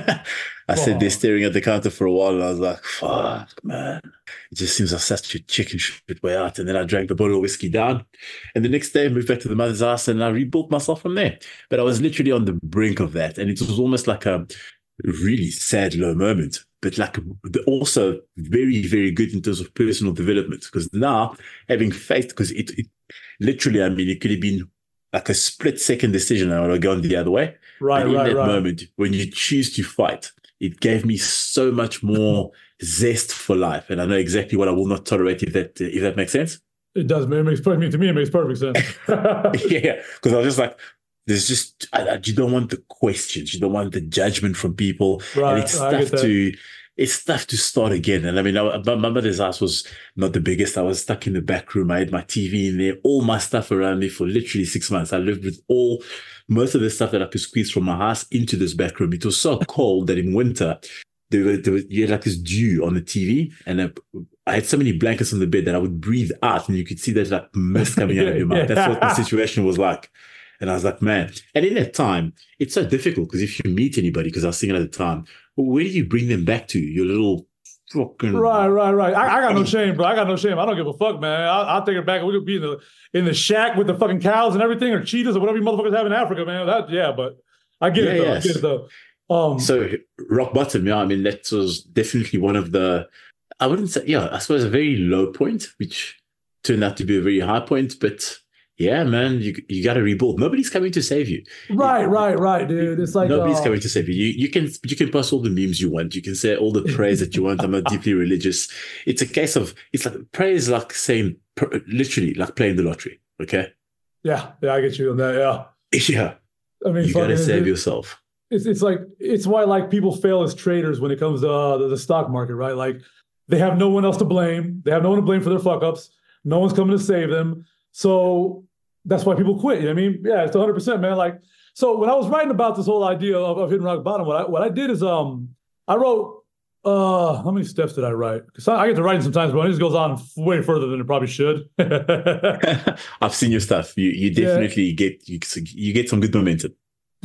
I sat there staring at the counter for a while and I was like, fuck, man. It just seems like such a chicken shit way out. And then I drank the bottle of whiskey down. And the next day I moved back to the mother's house and I rebuilt myself from there. But I was literally on the brink of that. And it was almost like a really sad, low moment, but like also very, very good in terms of personal development. Because now having faith, because it literally, I mean, it could have been like a split-second decision. I would have gone the other way. Right, and in that right. moment, when you choose to fight, it gave me so much more zest for life. And I know exactly what I will not tolerate, if that makes sense. It does. It makes perfect. To me, it makes perfect sense. Yeah, because I was just like, there's just you don't want the questions, you don't want the judgment from people, right? And it's tough to start again. And I mean, my mother's house was not the biggest. I was stuck in the back room. I had my TV in there, all my stuff around me for literally 6 months. I lived with most of the stuff that I could squeeze from my house into this back room. It was so cold that in winter you had like this dew on the TV, and I had so many blankets on the bed that I would breathe out, and you could see that like mist coming out of your mouth. That's what the situation was like. And I was like, man. And in that time, it's so difficult because if you meet anybody, because I was single at the time, where do you bring them back to? Your little fucking... Right. I got no shame, bro. I got no shame. I don't give a fuck, man. I'll take it back. We could be in the shack with the fucking cows and everything, or cheetahs or whatever you motherfuckers have in Africa, man. But I get it, though. Yes. I get it, though. So rock bottom, yeah. I mean, that was definitely one of the... I wouldn't say... Yeah, I suppose a very low point, which turned out to be a very high point, but... Yeah, man, you got to rebuild. Nobody's coming to save you. Right, dude. It's like nobody's coming to save you. You can post all the memes you want. You can say all the prayers that you want. I'm not deeply religious. It's a case of, it's like prayer is like saying literally like playing the lottery. Okay, Yeah, I get you on that. Yeah. Yeah, I mean, you got to fucking, save yourself. it's like it's why like people fail as traders when it comes to the stock market, right? Like they have no one else to blame. They have no one to blame for their fuck ups. No one's coming to save them. So that's why people quit. You know what I mean? Yeah, it's 100%, man. Like so when I was writing about this whole idea of hitting rock bottom, what I did is I wrote how many steps did I write? Because I get to writing sometimes, but it just goes on way further than it probably should. I've seen your stuff. You Yeah. definitely you get some good momentum.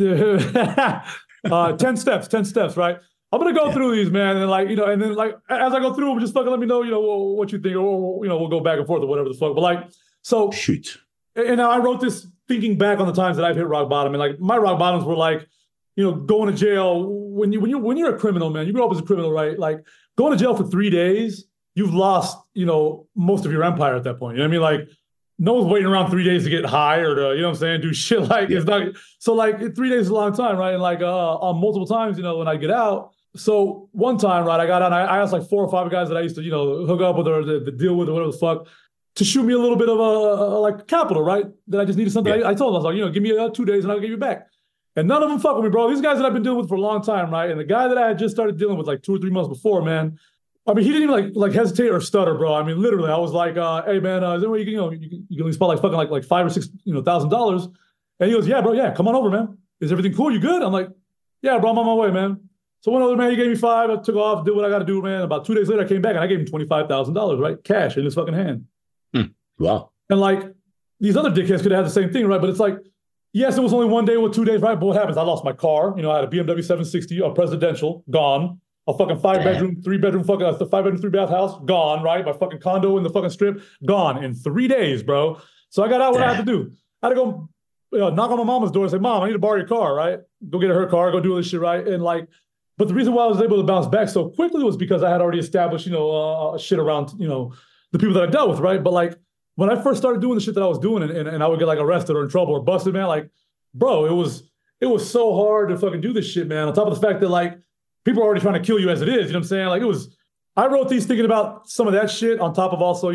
10 steps, right? I'm gonna go Yeah, through these, man, and like, and then like as I go through them, just fucking let me know, what you think, or we'll go back and forth or whatever the fuck. But like, so, shoot. and I wrote this thinking back on the times that I've hit rock bottom, and like my rock bottoms were like, going to jail when you're a criminal, man. You grow up as a criminal, right? Like going to jail for 3 days, you've lost, most of your empire at that point. You know what I mean? Like no one's waiting around 3 days to get high or to, what I'm saying, do shit like Yeah, it's not. So like 3 days is a long time, right? And like on multiple times, when I get out. So one time, right, I got out. I asked like 4 or 5 guys that I used to, hook up with or the deal with or whatever the fuck to shoot me a little bit of like capital, right? That I just needed something. yeah, I told them, I was like, give me 2 days and I'll give you back. And none of them fuck with me, bro. These guys that I've been dealing with for a long time, right? And the guy that I had just started dealing with like 2 or 3 months before, man. I mean, he didn't even like hesitate or stutter, bro. I mean, literally, I was like, "Hey, man, is there a way you can, you can spot like fucking like $5 or $6, $1,000?" And he goes, "Yeah, bro, yeah, come on over, man. Is everything cool? You good?" I'm like, "Yeah, bro, I'm on my way, man." So one other man, he gave me five. I took off, did what I got to do, man. About 2 days later, I came back and I gave him $25,000, right, cash in his fucking hand. Hmm. Wow. And like these other dickheads could have had the same thing, right? But it's like, yes, it was only one day with 2 days, right? But what happens? I lost my car. I had a BMW 760, a presidential, gone. A fucking Damn. 5 bedroom, 3 bedroom, fucking a 5 bedroom, 3 bath house, gone, right? My fucking condo in the fucking strip, gone in 3 days, bro. So I got out what I had to Damn. do. I had to go knock on my mama's door and say, "Mom, I need to borrow your car," right? Go get her car, go do all this shit, right? And like, but the reason why I was able to bounce back so quickly was because I had already established, shit around, the people that I dealt with, right? But like, when I first started doing the shit that I was doing and I would get like arrested or in trouble or busted, man, like, bro, it was so hard to fucking do this shit, man. On top of the fact that like, people are already trying to kill you as it is. You know what I'm saying? Like I wrote these thinking about some of that shit on top of also,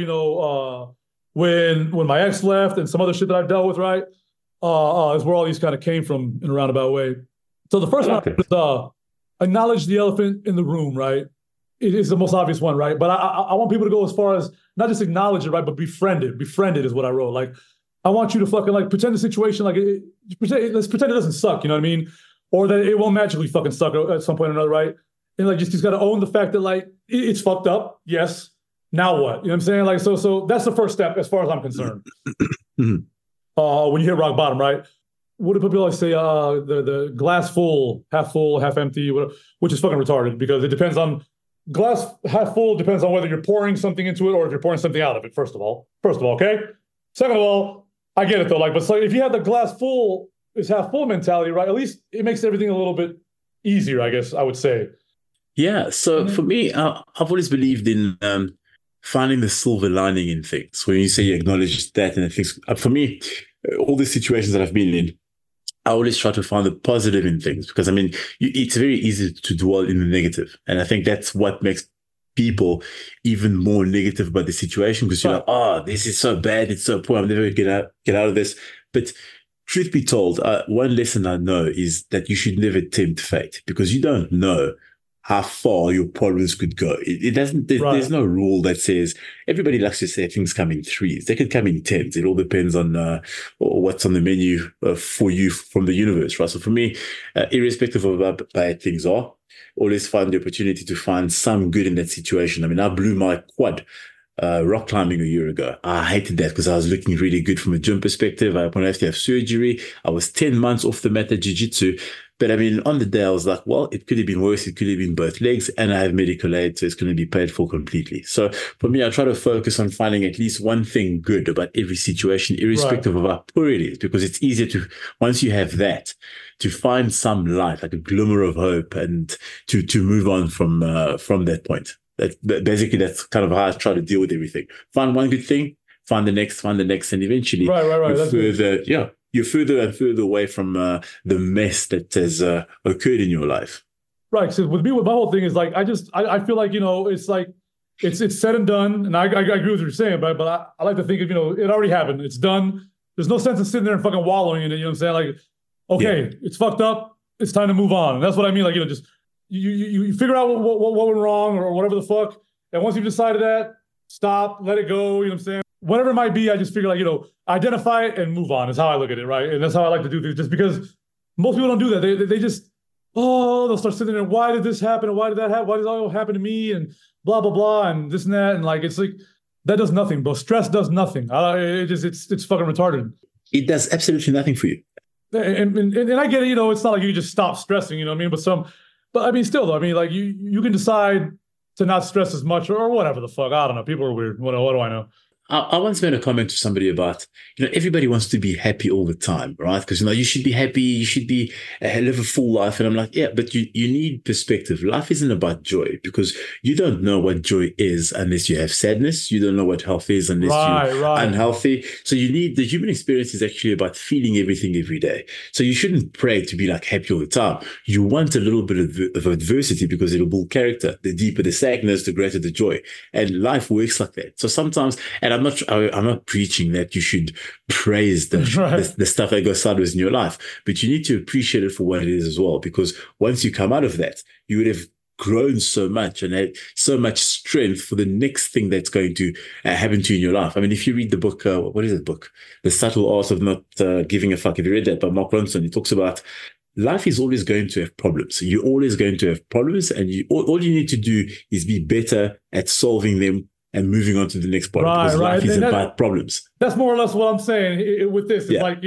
when my ex left and some other shit that I've dealt with, right? Is where all these kind of came from in a roundabout way. So the I first one like it. is acknowledge the elephant in the room, right? It is the most obvious one, right? But I want people to go as far as not just acknowledge it, right? But befriend it. Befriend it is what I wrote. Like I want you to fucking like pretend the situation like let's pretend it doesn't suck. You know what I mean? Or that it won't magically fucking suck at some point or another, right? And like just got to own the fact that like it's fucked up. Yes. Now what? You know what I'm saying? Like so that's the first step as far as I'm concerned. Mhm. When you hit rock bottom, right? What do people always say? The glass full, half empty, whatever, which is fucking retarded because it depends on glass half full depends on whether you're pouring something into it or if you're pouring something out of it. First of all, okay. Second of all, I get it though. Like, but so if you have the glass full is half full mentality, right? At least it makes everything a little bit easier, I guess I would say. Yeah. So for Mhm. me, I've always believed in finding the silver lining in things. When you say you acknowledge that and things, for me, all the situations that I've been in, I always try to find the positive in things because I mean, it's very easy to dwell in the negative. And I think that's what makes people even more negative about the situation because you're Right. like, oh, this is so bad. It's so poor. I'm never going to get out of this. But truth be told, one lesson I know is that you should never tempt fate because you don't know how far your problems could go. It doesn't, there's Right. no rule that says everybody likes to say things come in threes. They could come in tens. It all depends on what's on the menu for you from the universe, right? So for me, irrespective of how bad things are, always find the opportunity to find some good in that situation. I mean, I blew my quad rock climbing a year ago. I hated that because I was looking really good from a gym perspective. I want to have to have surgery. I was 10 months off the mat at jiu-jitsu. But I mean, on the day, I was like, well, it could have been worse. It could have been both legs and I have medical aid. So it's going to be paid for completely. So for me, I try to focus on finding at least one thing good about every situation, Right. irrespective of how poor it is, because it's easier to, once you have that, to find some light, like a glimmer of hope and to move on from that point. Basically, that's kind of how I try to deal with everything. Find one good thing, find the next, and eventually Right. That's good. you're further and further away from the mess that has occurred in your life. Right. So with me, with my whole thing is like I feel like it's like it's said and done, and I agree with what you're saying, but I like to think of it already happened. It's done. there's no sense in sitting there and fucking wallowing in it. You know what I'm saying? Like, okay, it's fucked up. It's time to move on. And that's what I mean. Like, just you figure out what went wrong or whatever the fuck. And once you've decided that, stop, let it go. You know what I'm saying? Whatever it might be, I just figure like, identify it and move on is how I look at it, right? And that's how I like to do things, just because most people don't do that. They just, they'll start sitting there, why did this happen? And why did that happen? Why did that happen to me? And blah, blah, blah, and this and that. And like, it's like, that does nothing, bro. Stress does nothing. It's fucking retarded. It does absolutely nothing for you. And I get it, it's not like you just stop stressing, you know what I mean? But I mean, still though, I mean, like you can decide to not stress as much or whatever the fuck. I don't know. People are weird. What do I know? I once made a comment to somebody about, everybody wants to be happy all the time, right? Because, you should be happy, you should be live a full life. And I'm like, yeah, but you need perspective. Life isn't about joy, because you don't know what joy is unless you have sadness. You don't know what health is unless you're unhealthy. So the human experience is actually about feeling everything every day. So you shouldn't pray to be like happy all the time. You want a little bit of adversity, because it'll build character. The deeper the sadness, the greater the joy. And life works like that. So sometimes, and I'm not preaching that you should praise the stuff that goes sideways in your life, but you need to appreciate it for what it is as well. Because once you come out of that, you would have grown so much and had so much strength for the next thing that's going to happen to you in your life. I mean, if you read the book, what is that book? The Subtle Art of Not Giving a Fuck. If you read that by Mark Ronson, he talks about life is always going to have problems. You're always going to have problems, and all you need to do is be better at solving them and moving on to the next problem, because life is about problems. That's more or less what I'm saying with this. It's like,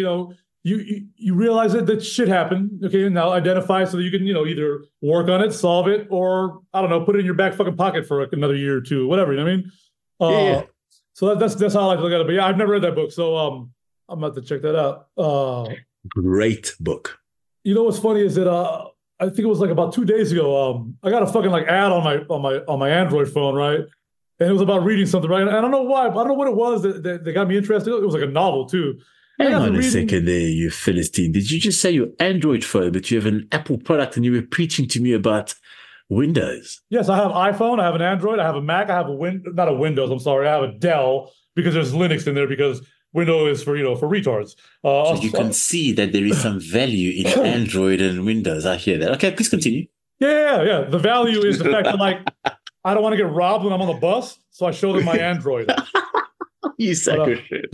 you realize that shit happened. Okay, now identify so that you can, either work on it, solve it, or I don't know, put it in your back fucking pocket for another year or two, whatever. You know what I mean? So that's how I like to look at it. But yeah, I've never read that book, so I'm about to check that out. Great book. You know what's funny is that I think it was like about 2 days ago. I got a fucking like ad on my Android phone, right? And it was about reading something, right? And I don't know why, but I don't know what it was that got me interested. It was like a novel too. Hang on a second there, you Philistine. Did you just say your Android phone, but you have an Apple product and you were preaching to me about Windows? Yes, I have iPhone, I have an Android, I have a Mac, I have not a Windows, I'm sorry, I have a Dell, because there's Linux in there, because Windows is for retards. So you can see that there is some value in Android and Windows. I hear that. Okay, please continue. Yeah. The value is the fact that like, I don't want to get robbed when I'm on the bus, so I show them my Android. You sack of shit.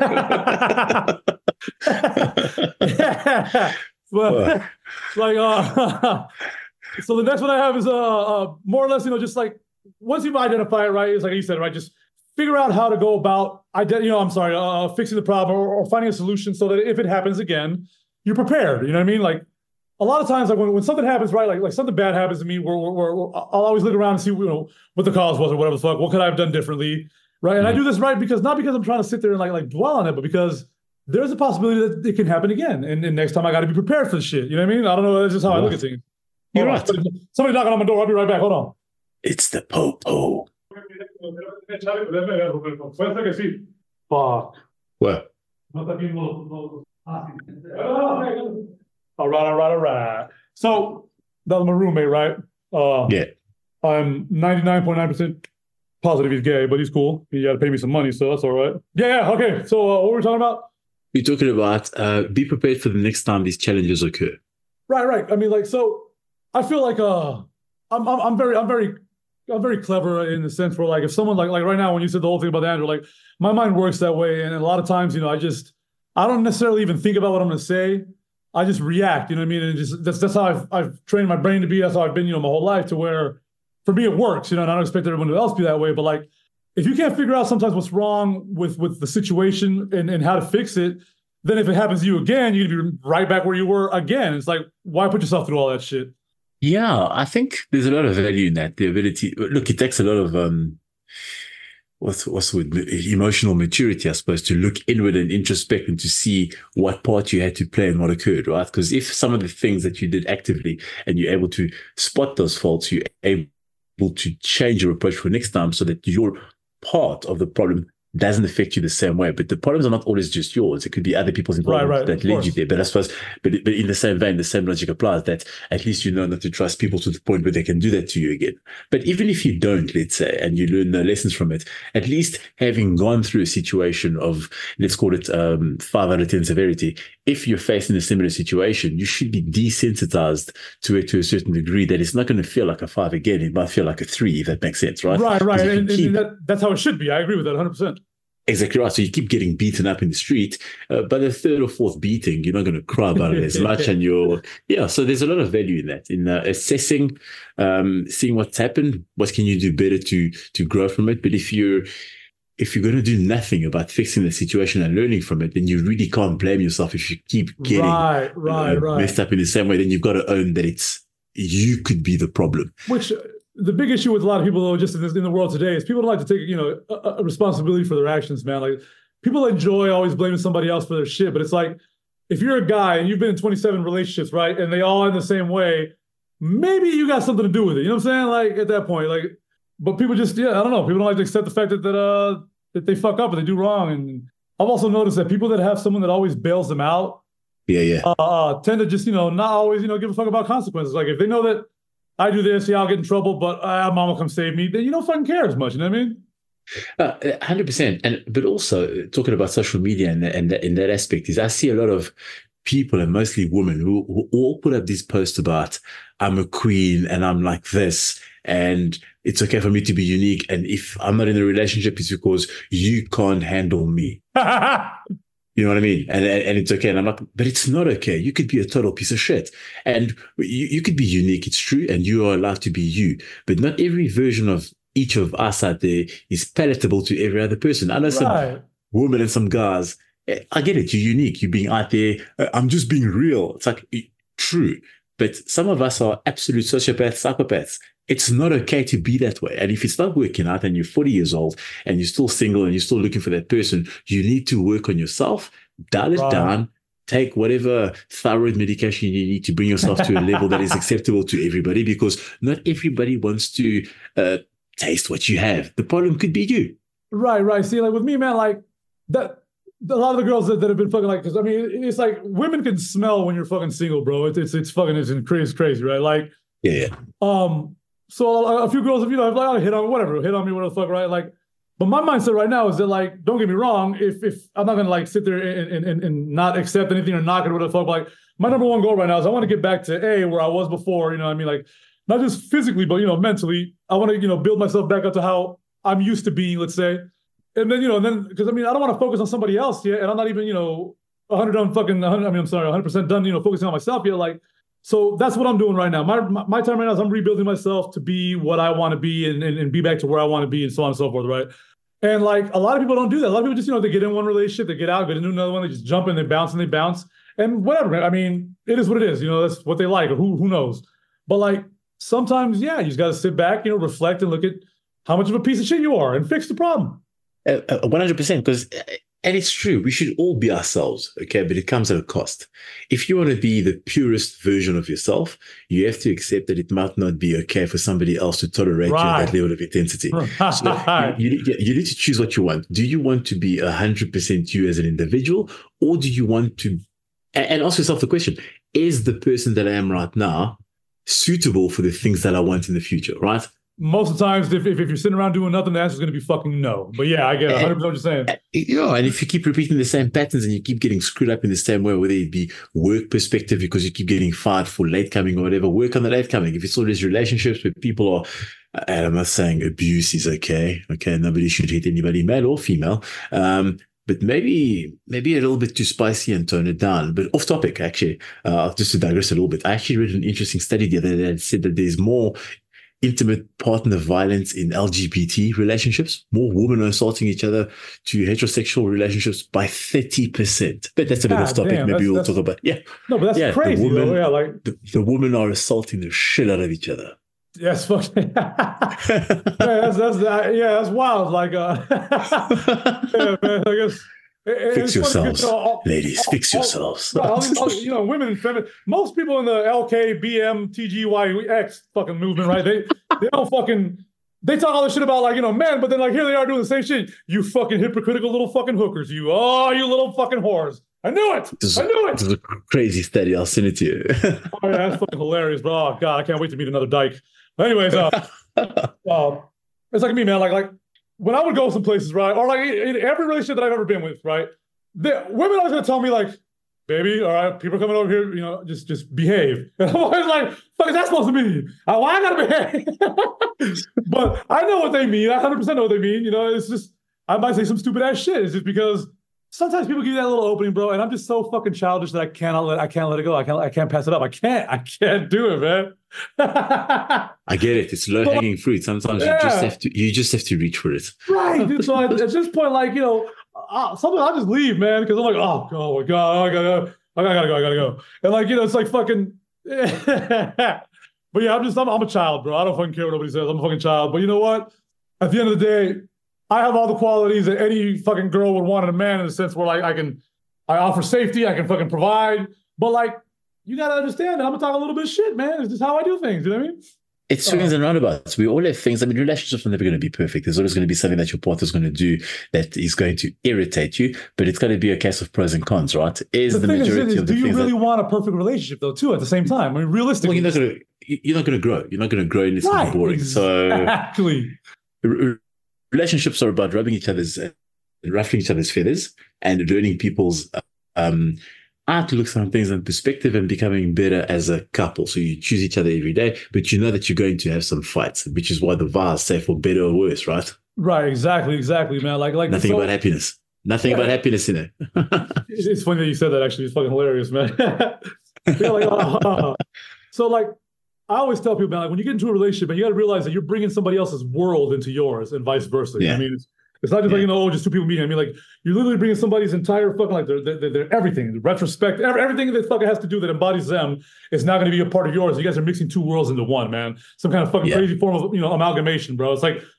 But like, so the next one I have is more or less, just like once you identify it, right? It's like you said, right? Just figure out how to go about fixing the problem or finding a solution so that if it happens again, you're prepared. You know what I mean? Like, a lot of times, like when something happens, right, like something bad happens to me, I'll always look around and see, what the cause was or whatever the fuck. What could I have done differently, right? And I do this right not because I'm trying to sit there and like dwell on it, but because there's a possibility that it can happen again. And next time I got to be prepared for the shit. You know what I mean? I don't know. That's just how I look at things. You're right. Somebody knocking on my door. I'll be right back. Hold on. It's the Popo. Fuck. What? All right. So that was my roommate, right? Yeah. I'm 99.9% positive he's gay, but he's cool. He got to pay me some money, so that's all right. Yeah. Okay. So what were we talking about? You're talking about be prepared for the next time these challenges occur. Right. I mean, like, so I feel like I'm very clever in the sense where like if someone like right now when you said the whole thing about Andrew, like my mind works that way, and a lot of times I don't necessarily even think about what I'm going to say. I just react, you know what I mean? And that's how I've trained my brain to be. That's how I've been, my whole life, to where for me it works, and I don't expect everyone else to be that way. But like, if you can't figure out sometimes what's wrong with the situation and how to fix it, then if it happens to you again, you're gonna be right back where you were again. It's like, why put yourself through all that shit? Yeah, I think there's a lot of value in that. The ability, look, it takes a lot of what's the word? Emotional maturity, I suppose, to look inward and introspect and to see what part you had to play and what occurred, right? Because if some of the things that you did actively and you're able to spot those faults, you're able to change your approach for next time so that your part of the problem doesn't affect you the same way. But the problems are not always just yours. It could be other people's involvement that led you there. But I suppose, but in the same vein, the same logic applies, that at least you know not to trust people to the point where they can do that to you again. But even if you don't, let's say, and you learn the lessons from it, at least having gone through a situation of, let's call it 5 out of 10 severity, if you're facing a similar situation, you should be desensitized to it to a certain degree, that it's not going to feel like a 5 again. It might feel like a 3, if that makes sense, right? Right. And that's how it should be. I agree with that 100%. Exactly right. So you keep getting beaten up in the street. By the 3rd or 4th beating, you're not going to cry about it as much. And so there's a lot of value in that, in assessing, seeing what's happened, what can you do better to grow from it. But if you're going to do nothing about fixing the situation and learning from it, then you really can't blame yourself if you keep getting messed up in the same way. Then you've got to own that you could be the problem. Which the big issue with a lot of people, though, just in the world today, is people don't like to take, a responsibility for their actions, man. Like, people enjoy always blaming somebody else for their shit, but it's like, if you're a guy and you've been in 27 relationships, right, and they all end the same way, maybe you got something to do with it. You know what I'm saying? Like, at that point, like, but people just, I don't know. People don't like to accept the fact that they fuck up and they do wrong. And I've also noticed that people that have someone that always bails them out, tend to just, not always, give a fuck about consequences. Like, if they know that I do this, I'll get in trouble, but mom will come save me, then you don't fucking care as much. You know what I mean? 100%. But also talking about social media and in that aspect, is I see a lot of people, and mostly women, who all put up these posts about, I'm a queen and I'm like this, and it's okay for me to be unique. And if I'm not in a relationship, it's because you can't handle me. You know what I mean? And it's okay. And I'm like, but it's not okay. You could be a total piece of shit. And you could be unique. It's true. And you are allowed to be you. But not every version of each of us out there is palatable to every other person. I know some women and some guys, I get it. You're unique. You're being out there. I'm just being real. It's like, true. But some of us are absolute sociopaths, psychopaths. It's not okay to be that way. And if it's not working out and you're 40 years old and you're still single and you're still looking for that person, you need to work on yourself, dial it down, take whatever thyroid medication you need to bring yourself to a level that is acceptable to everybody, because not everybody wants to taste what you have. The problem could be you. Right. See, like with me, man, like that, a lot of the girls that have been fucking, like, because I mean, it's like women can smell when you're fucking single, bro. It's crazy, right? Like, yeah. So a few girls, like, hit on me, whatever the fuck, right? Like, but my mindset right now is that, like, don't get me wrong, if I'm not gonna like sit there and not accept anything or knock it or whatever the fuck, like, my number one goal right now is I want to get back to where I was before, you know what I mean? Like, not just physically, but mentally. I want to, build myself back up to how I'm used to being, let's say. And then, because I don't want to focus on somebody else yet, and I'm not even, 100% done, focusing on myself yet. Like, so that's what I'm doing right now. My time right now is I'm rebuilding myself to be what I want to be and be back to where I want to be, and so on and so forth, right? And like, a lot of people don't do that. A lot of people just, they get in one relationship, they get out, get into another one, they just jump in, they bounce, and whatever. I mean, it is what it is. That's what they like, or who knows. But like, sometimes, you just got to sit back, reflect and look at how much of a piece of shit you are and fix the problem. 100%, because, and it's true, we should all be ourselves, okay? But it comes at a cost. If you want to be the purest version of yourself, you have to accept that it might not be okay for somebody else to tolerate you at that level of intensity. So you need to choose what you want. Do you want to be 100% you as an individual, or do you want to, and ask yourself the question, is the person that I am right now suitable for the things that I want in the future, right? Most of the times, if you're sitting around doing nothing, the answer is going to be fucking no. But yeah, I get 100% what you're saying. And if you keep repeating the same patterns and you keep getting screwed up in the same way, whether it be work perspective because you keep getting fired for late coming or whatever, work on the late coming. If it's all these relationships where people are, and I'm not saying abuse is okay. Okay, nobody should hit anybody, male or female. But maybe a little bit too spicy and tone it down. But off topic, actually, just to digress a little bit, I actually read an interesting study the other day that said that there's more intimate partner violence in LGBT relationships. More women are assaulting each other to heterosexual relationships by 30%. But that's a bit off topic. Maybe we'll talk about. Yeah. No, but that's crazy. The women are assaulting the shit out of each other. Yes, fucking. That's wild. Like, man, I guess. Fix yourselves, ladies. Fix yourselves. Women and feminine. Most people in the LK, BM, TGYX fucking movement, right? They don't fucking. they talk all this shit about like, men, but then like here they are doing the same shit. You fucking hypocritical little fucking hookers. You little fucking whores. I knew it. I knew it. This is a crazy study. I'll send it to you. Oh, yeah, that's fucking hilarious, bro. Oh, God, I can't wait to meet another dyke. But anyways, it's like me, man. Like when I would go some places, right? Or like in every relationship that I've ever been with, right? The women always gonna tell me like, baby, all right, people are coming over here, just behave. And I'm always like, fuck is that supposed to mean? Why I gotta behave? But I know what they mean. I 100% know what they mean. It's just, I might say some stupid ass shit. It's just because sometimes people give you that little opening, bro, and I'm just so fucking childish that I can't let it go. I can't pass it up. I can't do it, man. I get it. It's low-hanging fruit. Sometimes you just have to reach for it. Right, dude. So at this point, like, sometimes I just leave, man, because I'm like, oh my God, I gotta go. And like, it's like fucking but yeah, I'm a child, bro. I don't fucking care what nobody says. I'm a fucking child. But you know what? At the end of the day, I have all the qualities that any fucking girl would want in a man, in the sense where like I offer safety, I can fucking provide. But like, you gotta understand that I'm gonna talk a little bit of shit, man. It's just how I do things. You know what I mean? It's swings and roundabouts. We all have things. I mean, relationships are never going to be perfect. There's always going to be something that your partner's going to do that is going to irritate you, but it's going to be a case of pros and cons, right? The majority of the do you really want a perfect relationship though, too, at the same time? I mean, realistically. Well, you're not going to grow. You're not going to grow unless it's boring. Exactly. So relationships are about ruffling each other's feathers and learning people's outlooks on things and perspective and becoming better as a couple. So you choose each other every day, but you know that you're going to have some fights, which is why the VARs say for better or worse, right? Right, exactly, man. Like nothing about happiness. Nothing about happiness in it. It's funny that you said that, actually. It's fucking hilarious, man. So like, I always tell people, man, like when you get into a relationship, man, you got to realize that you're bringing somebody else's world into yours and vice versa. Yeah. I mean, it's not just like, just two people meeting. I mean, like, you're literally bringing somebody's entire fucking, like, their everything, the retrospect, everything that fucking has to do that embodies them is not going to be a part of yours. You guys are mixing two worlds into one, man. Some kind of fucking crazy form of, amalgamation, bro. It's like,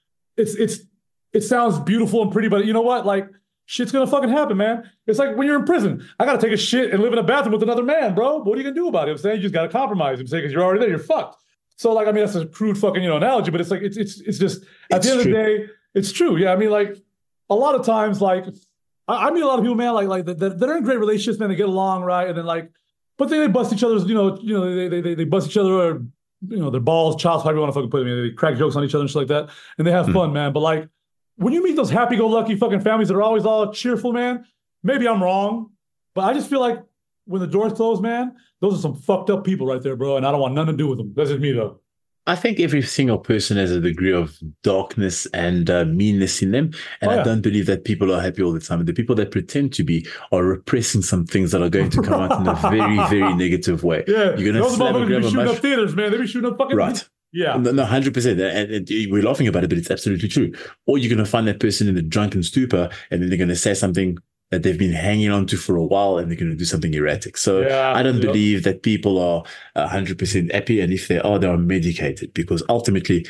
it sounds beautiful and pretty, but you know what? Like, shit's going to fucking happen, man. It's like when you're in prison. I got to take a shit and live in a bathroom with another man, bro. What are you going to do about it? I'm saying you just got to compromise. I'm saying because you're already there, you're fucked. So, like, I mean, that's a crude fucking, analogy, but it's like, it's just, at the end of the day, it's true. Yeah, I mean, like, a lot of times, like, I meet a lot of people, man, like that are in great relationships, man. They get along, right? And then, like, but they bust each other's, they bust each other, or, their balls, chops, however you want to fucking put it. They crack jokes on each other and shit like that, and they have fun, man. But like, when you meet those happy-go-lucky fucking families that are always all cheerful, man, maybe I'm wrong, but I just feel like when the doors close, man, those are some fucked up people right there, bro. And I don't want nothing to do with them. That's just me, though. I think every single person has a degree of darkness and meanness in them. And I don't believe that people are happy all the time. And the people that pretend to be are repressing some things that are going to come out in a very, very negative way. Yeah. You're going to slam a grab a shooting up theaters, man. They be shooting up fucking... Right. Yeah. No, 100%. And we're laughing about it, but it's absolutely true. Or you're going to find that person in a drunken stupor, and then they're going to say something that they've been hanging on to for a while, and they're going to do something erratic. So I don't believe that people are 100% happy. And if they are medicated, because ultimately,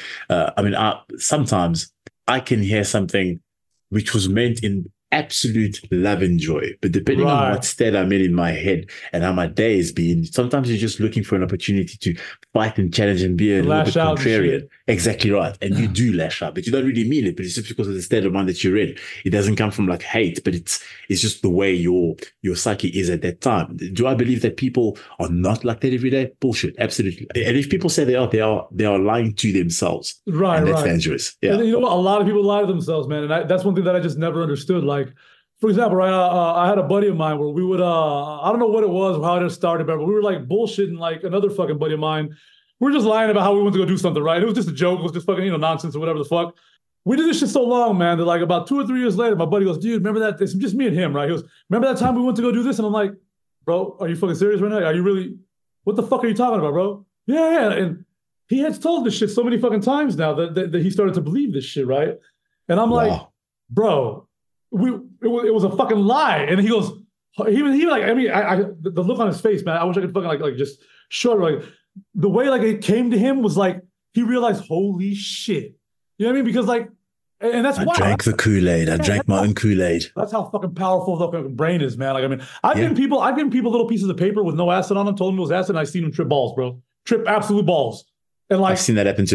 sometimes I can hear something which was meant in absolute love and joy, but depending on what state I'm in my head and how my day has been, sometimes you're just looking for an opportunity to fight and challenge and be a little bit contrarian. Exactly right. And you do lash out, but you don't really mean it, but it's just because of the state of mind that you're in. It doesn't come from like hate, but it's just the way your psyche is at that time. Do I believe that people are not like that every day? Bullshit. Absolutely. And if people say they are lying to themselves. Right. And that's dangerous. Yeah. And you know what? A lot of people lie to themselves, man. And that's one thing that I just never understood. Like, for example, right, I had a buddy of mine where we would, I don't know what it was or how it started, but we were like bullshitting like another fucking buddy of mine. We were just lying about how we went to go do something, right? It was just a joke. It was just fucking, nonsense or whatever the fuck. We did this shit so long, man, that like about 2 or 3 years later, my buddy goes, dude, remember that? It's just me and him, right? He goes, remember that time we went to go do this? And I'm like, bro, are you fucking serious right now? Are you really, what the fuck are you talking about, bro? Yeah. And he has told this shit so many fucking times now that he started to believe this shit, right? And I'm like, bro, it was a fucking lie. And he goes, he like, I mean, the look on his face, man, I wish I could fucking like just show it. Like the way like it came to him was like, he realized, holy shit. You know what I mean? Because like, and that's why I drank the Kool-Aid. I drank my own Kool-Aid. That's how fucking powerful the fucking brain is, man. Like, I mean, I've given people little pieces of paper with no acid on them, told them it was acid, and I've seen them trip balls, bro. Trip absolute balls. And like, I've seen that happen too.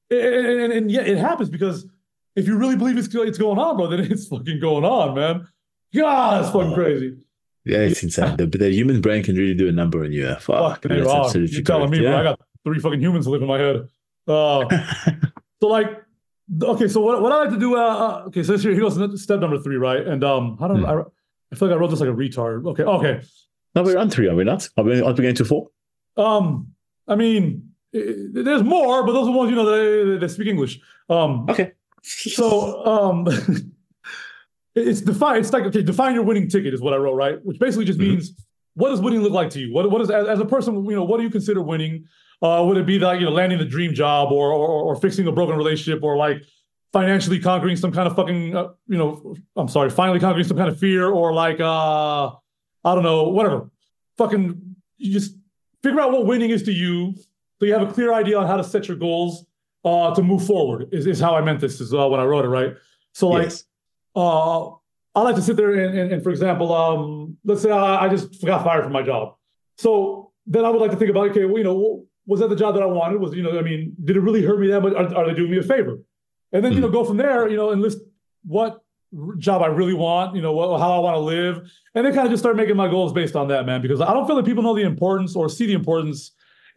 And yeah, it happens because if you really believe it's going on, bro, then it's fucking going on, man. God, that's fucking crazy. Yeah, it's insane. The human brain can really do a number on you. Fuck, Fuck, man, you're that's wrong. absolutely You're telling correct. me, bro. I Yeah. got three fucking humans live in my head. Uh, so like, okay, so what I like to do, okay, so here goes step number three, right? And how do Hmm. I feel like I wrote this like a retard. Okay. No, we're on three, are we not? Are we going to four? Um, I mean, there's more, but those are the ones, they speak English. Okay. So it's define. It's like, okay, define your winning ticket is what I wrote, right? Which basically just Mhm. means, what does winning look like to you? What is, as a person, what do you consider winning? Would it be like, landing the dream job, or fixing a broken relationship, or like financially conquering some kind of fucking, I'm sorry, finally conquering some kind of fear, or like, I don't know, whatever. Fucking, you just figure out what winning is to you, so you have a clear idea on how to set your goals, to move forward. Is how I meant this, is when I wrote it, right? So like, Yes. uh, I like to sit there and for example, let's say I just got fired from my job. So then I would like to think about, okay, well, was that the job that I wanted? Was, I mean, did it really hurt me that much? Are they doing me a favor? And then, Mhm. go from there, and list what job I really want, how I want to live. And then kind of just start making my goals based on that, man, because I don't feel like people know the importance or see the importance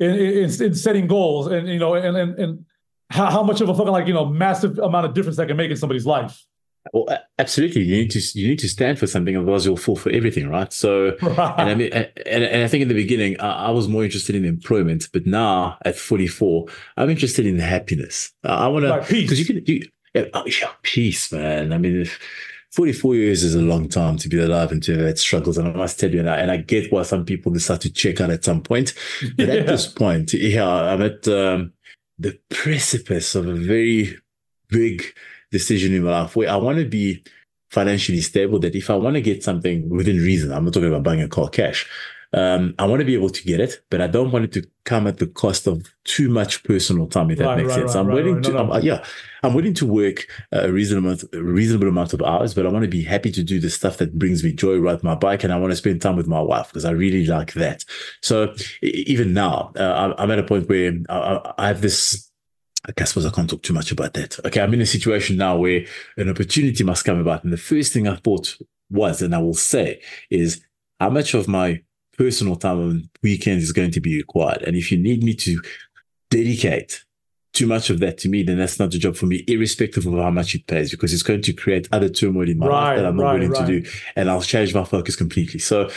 in setting goals, and, and how much of a fucking, like, massive amount of difference that can make in somebody's life. Well, absolutely. You need to stand for something, otherwise you'll fall for everything, right? So, and I mean, and I think in the beginning I was more interested in employment, but now at 44, I'm interested in happiness. I want to, Like because peace. yeah, peace, man. I mean, 44 years is a long time to be alive and to have had struggles, and I must tell you, and I get why some people decide to check out at some point, but at Yeah. this point, yeah, I'm at the precipice of a very big decision in my life where I want to be financially stable, that if I want to get something within reason, I'm not talking about buying a car cash. I want to be able to get it, but I don't want it to come at the cost of too much personal time, if that makes sense. I'm willing No, to, no. yeah, I'm willing to work a reasonable amount of hours, but I want to be happy to do the stuff that brings me joy, ride my bike, and I want to spend time with my wife because I really like that. So even now, I'm at a point where I have this. I suppose I can't talk too much about that. Okay, I'm in a situation now where an opportunity must come about. And the first thing I thought was, and I will say, is how much of my personal time on weekends is going to be required. And if you need me to dedicate too much of that to me, then that's not the job for me, irrespective of how much it pays, because it's going to create other turmoil in my life that I'm not willing to do. And I'll change my focus completely. So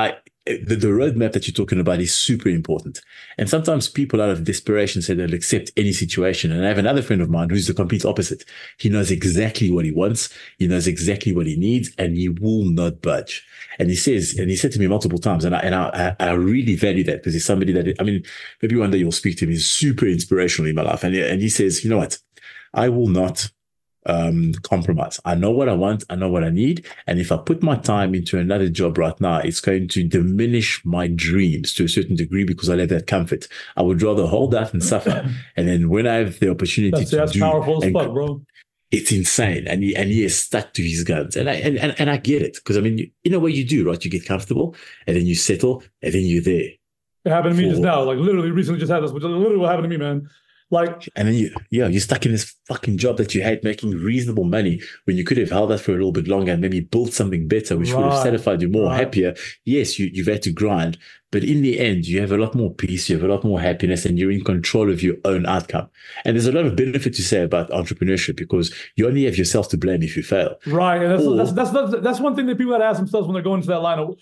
the roadmap that you're talking about is super important. And sometimes people out of desperation say they'll accept any situation. And I have another friend of mine who's the complete opposite. He knows exactly what he wants. He knows exactly what he needs, and he will not budge. And he said to me multiple times, and I really value that, because he's somebody that, I mean, maybe one day you'll speak to him. He's super inspirational in my life. And he says, you know what? I will not compromise. I know what I want. I know what I need. And if I put my time into another job right now, it's going to diminish my dreams to a certain degree, because I let that comfort. I would rather hold that and suffer. And then when I have the opportunity That's do, powerful as fuck, bro. it's insane. And he is stuck to his guns. And I get it. Because I mean, in a way you do, right? You get comfortable and then you settle and then you're there. It happened to me just now. Like literally recently just had this, which is literally what happened to me, man. Like, and then you're stuck in this fucking job that you hate, making reasonable money, when you could have held that for a little bit longer and maybe built something better, which would have satisfied you more, happier. Yes, you've had to grind, but in the end, you have a lot more peace, you have a lot more happiness, and you're in control of your own outcome. And there's a lot of benefit to say about entrepreneurship, because you only have yourself to blame if you fail. Right, and that's one thing that people got to ask themselves when they're going into that line of,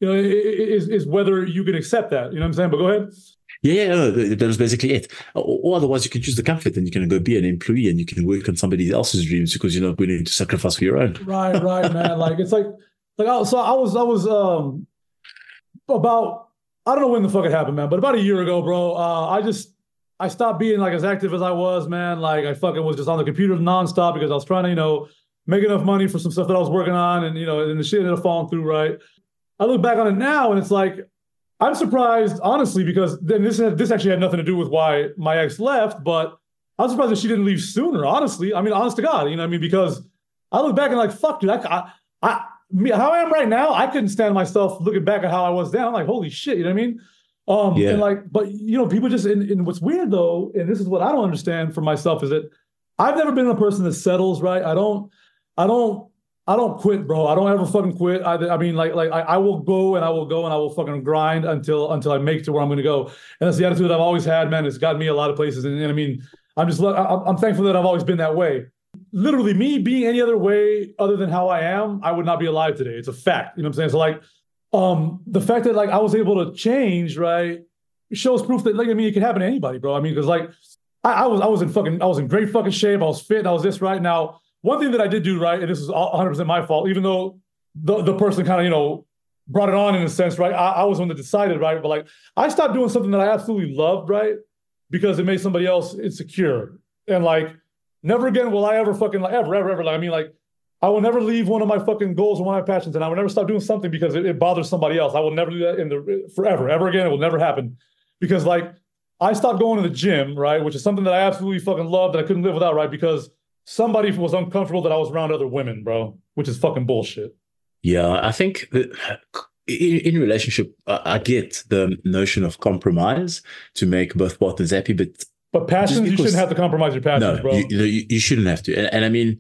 is whether you can accept that. You know what I'm saying? But go ahead. Yeah, no, that was basically it. Or otherwise, you can choose the comfort and you can go be an employee and you can work on somebody else's dreams because you're not willing to sacrifice for your own. Right, man. Like, it's like so I was about, I don't know when the fuck it happened, man, but about a year ago, bro. I stopped being like as active as I was, man. Like, I fucking was just on the computer nonstop because I was trying to, make enough money for some stuff that I was working on, and and the shit ended up falling through. Right. I look back on it now, and it's like, I'm surprised, honestly, because then this actually had nothing to do with why my ex left, but I'm surprised that she didn't leave sooner, honestly. I mean, honest to God, you know what I mean? Because I look back and like, fuck, dude, how I am right now, I couldn't stand myself looking back at how I was then. I'm like, holy shit, you know what I mean? And Yeah. like, but people just, and what's weird though, and this is what I don't understand for myself, is that I've never been a person that settles, right? I don't, I don't quit, bro. I don't ever fucking quit. I mean, I will go and I will go and I will fucking grind until I make it to where I'm going to go. And that's the attitude I've always had, man. It's gotten me a lot of places. And I mean, I'm thankful that I've always been that way. Literally, me being any other way other than how I am, I would not be alive today. It's a fact. You know what I'm saying? So like, the fact that like I was able to change, right, shows proof that, like, I mean, it can happen to anybody, bro. I mean, because like I was in great fucking shape. I was fit. And I was this right now. One thing that I did do right, and this is 100% my fault, even though the person kind of brought it on in a sense, right? I was the one that decided, right? But like I stopped doing something that I absolutely loved, right, because it made somebody else insecure. And like never again will I ever fucking like ever. Like I mean, like I will never leave one of my fucking goals or one of my passions, and I will never stop doing something because it bothers somebody else. I will never do that forever, ever again. It will never happen because like I stopped going to the gym, right, which is something that I absolutely fucking loved that I couldn't live without, right, because somebody was uncomfortable that I was around other women, bro, which is fucking bullshit. Yeah, I think that in relationship, I get the notion of compromise to make both partners happy, but passions, you shouldn't have to compromise your passions, no, bro. you shouldn't have to. And I mean,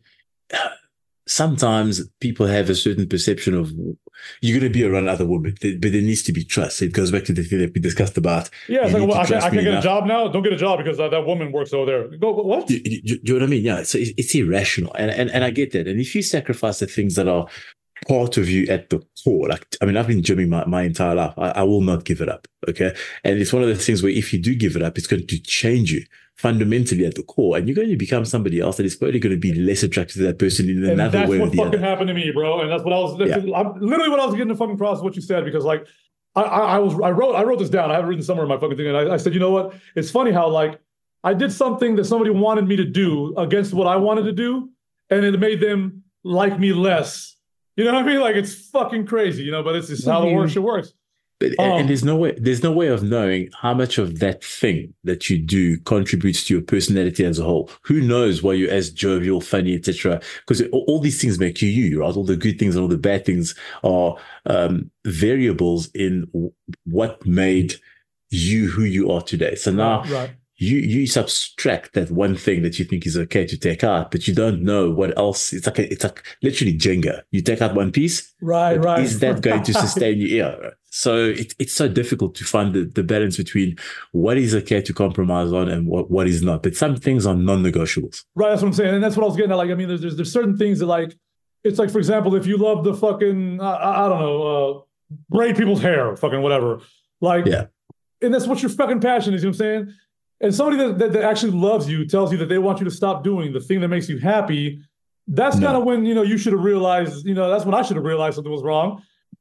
sometimes people have a certain perception of you're going to be around other women, but there needs to be trust. It goes back to the thing that we discussed about. Yeah, it's like, well, I can't get a job now. Don't get a job because that woman works over there. Go, what? Do you know what I mean? Yeah, so it's irrational, and I get that. And if you sacrifice the things that are part of you at the core, like I mean, I've been gymming my entire life. I will not give it up. Okay, and it's one of the things where if you do give it up, it's going to change you fundamentally at the core, and you're going to become somebody else that is probably going to be less attracted to that person in another way or the other. That's what fucking happened to me, bro. And that's what I was literally what I was getting to fucking across what you said, because like I wrote this down. I have it written somewhere in my fucking thing, and I said, you know what? It's funny how like I did something that somebody wanted me to do against what I wanted to do, and it made them like me less. You know what I mean? Like it's fucking crazy, but it's just how the world shit works. And there's no way of knowing how much of that thing that you do contributes to your personality as a whole. Who knows why you're as jovial, funny, etc. Because all these things make you, right? All the good things and all the bad things are variables in what made you who you are today. So now, right. You subtract that one thing that you think is okay to take out, but you don't know what else. It's like literally Jenga. You take out one piece, right? Is that going to sustain you? Yeah. So it's so difficult to find the balance between what is okay to compromise on and what is not. But some things are non-negotiables. Right. That's what I'm saying, and that's what I was getting at. Like, I mean, there's certain things that like it's like, for example, if you love the fucking I don't know, braid people's hair, fucking whatever, like, yeah, and that's what your fucking passion is. You know what I'm saying? And somebody that actually loves you tells you that they want you to stop doing the thing that makes you happy. That's kind of when, you should have realized, that's when I should have realized something was wrong.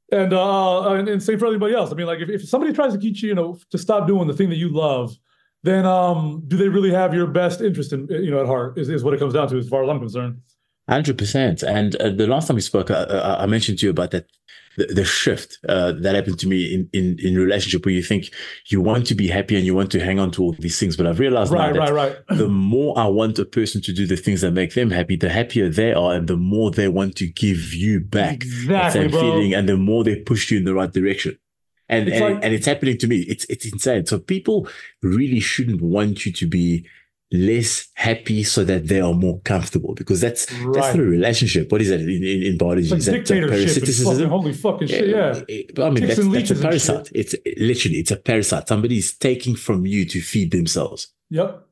And same for everybody else. I mean, like if somebody tries to teach you, to stop doing the thing that you love, then do they really have your best interest in, at heart is what it comes down to as far as I'm concerned. 100%. And the last time we spoke, I mentioned to you about that, the shift that happened to me in relationship where you think you want to be happy and you want to hang on to all these things. But I've realized now that the more I want a person to do the things that make them happy, the happier they are and the more they want to give you back that same feeling and the more they push you in the right direction. And it's happening to me. It's insane. So people really shouldn't want you to be less happy so that they are more comfortable, because that's not a relationship. What is that in biology? It's like dictatorship. Holy fucking shit, yeah. I mean, that's a parasite. It's literally, it's a parasite. Somebody is taking from you to feed themselves. Yep.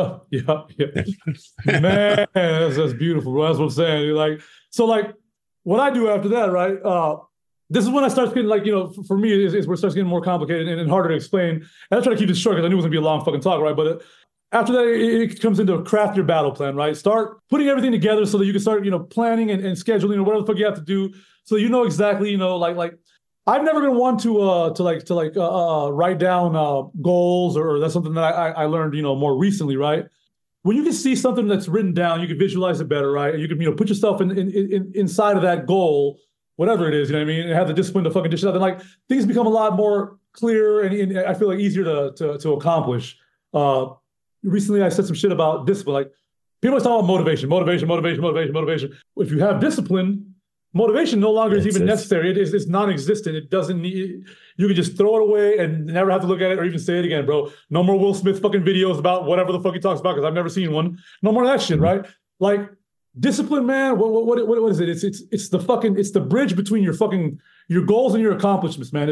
Man, that's beautiful, bro. That's what I'm saying. Like, so like what I do after that, right? This is when I start getting, like, for me, is where it starts getting more complicated and harder to explain. And I try to keep this short because I knew it was going to be a long fucking talk, right? But after that, it comes into craft your battle plan, right? Start putting everything together so that you can start, planning and scheduling or whatever the fuck you have to do, so you know exactly, like I've never been one to write down goals, or that's something that I learned, more recently, right? When you can see something that's written down, you can visualize it better, right? And you can, put yourself inside of that goal, whatever it is, you know what I mean, and have the discipline to fucking dish it out. Then like things become a lot more clear and I feel like easier to accomplish. Recently, I said some shit about discipline. Like people always talk about motivation. If you have discipline, motivation no longer is even It's necessary. It's non-existent. It doesn't need, you can just throw it away and never have to look at it or even say it again, bro. No more Will Smith fucking videos about whatever the fuck he talks about, because I've never seen one. No more of that shit, right? Like, discipline, man. What is it? It's the fucking, it's the bridge between your goals and your accomplishments, man.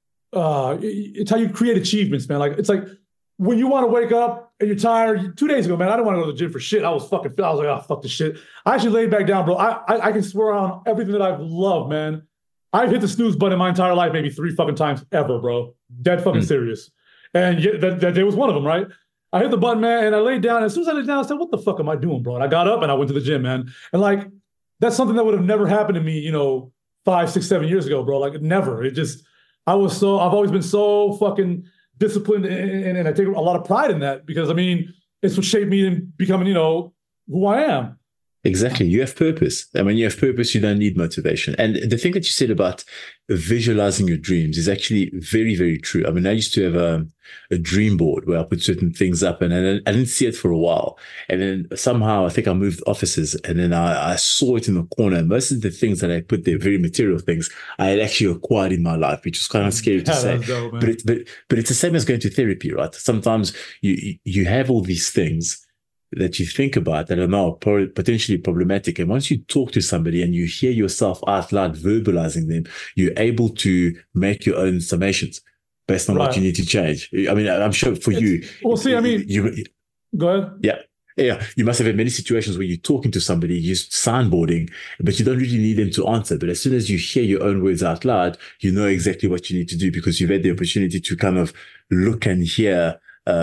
It's how you create achievements, man. Like, it's like when you want to wake up and you're tired. 2 days ago, man, I didn't want to go to the gym for shit. I was like, oh, fuck this shit. I actually laid back down, bro. I can swear on everything that I've loved, man. I've hit the snooze button my entire life maybe 3 fucking times ever, bro. Dead fucking serious. And that day was one of them, right? I hit the button, man, and I laid down. And as soon as I laid down, I said, what the fuck am I doing, bro? And I got up and I went to the gym, man. And like, that's something that would have never happened to me, 5, 6, 7 years ago, bro. Like, never. I've always been so fucking disciplined, and I take a lot of pride in that, because I mean, it's what shaped me in becoming, who I am. Exactly. You have purpose. And when you have purpose, you don't need motivation. And the thing that you said about visualizing your dreams is actually very, very true. I mean, I used to have a dream board where I put certain things up, and I didn't see it for a while. And then somehow I think I moved offices, and then I saw it in the corner. And most of the things that I put there, very material things, I had actually acquired in my life, which was kind of scary to say. Dope, but it's the same as going to therapy, right? Sometimes you have all these things that you think about that are now potentially problematic. And once you talk to somebody and you hear yourself out loud verbalizing them, you're able to make your own summations based on what you need to change. I mean, I'm sure for you. Well, see, I mean, go ahead. Yeah. Yeah. You must have had many situations where you're talking to somebody, you're soundboarding, but you don't really need them to answer. But as soon as you hear your own words out loud, you know exactly what you need to do, because you've had the opportunity to kind of look and hear,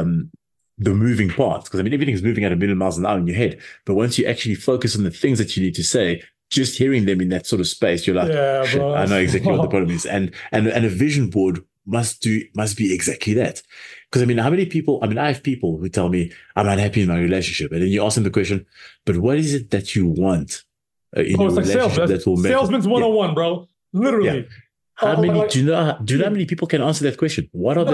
the moving parts. Because I mean, everything's moving at 1,000,000 miles an hour in your head. But once you actually focus on the things that you need to say, just hearing them in that sort of space, you're like, yeah, bro, I know exactly what the problem is. And a vision board must be exactly that. Because I mean, I have people who tell me I'm unhappy in my relationship. And then you ask them the question, but what is it that you want in your relationship that will make Salesman's 101, bro. Literally. Yeah. How many do you know how many people can answer that question? What are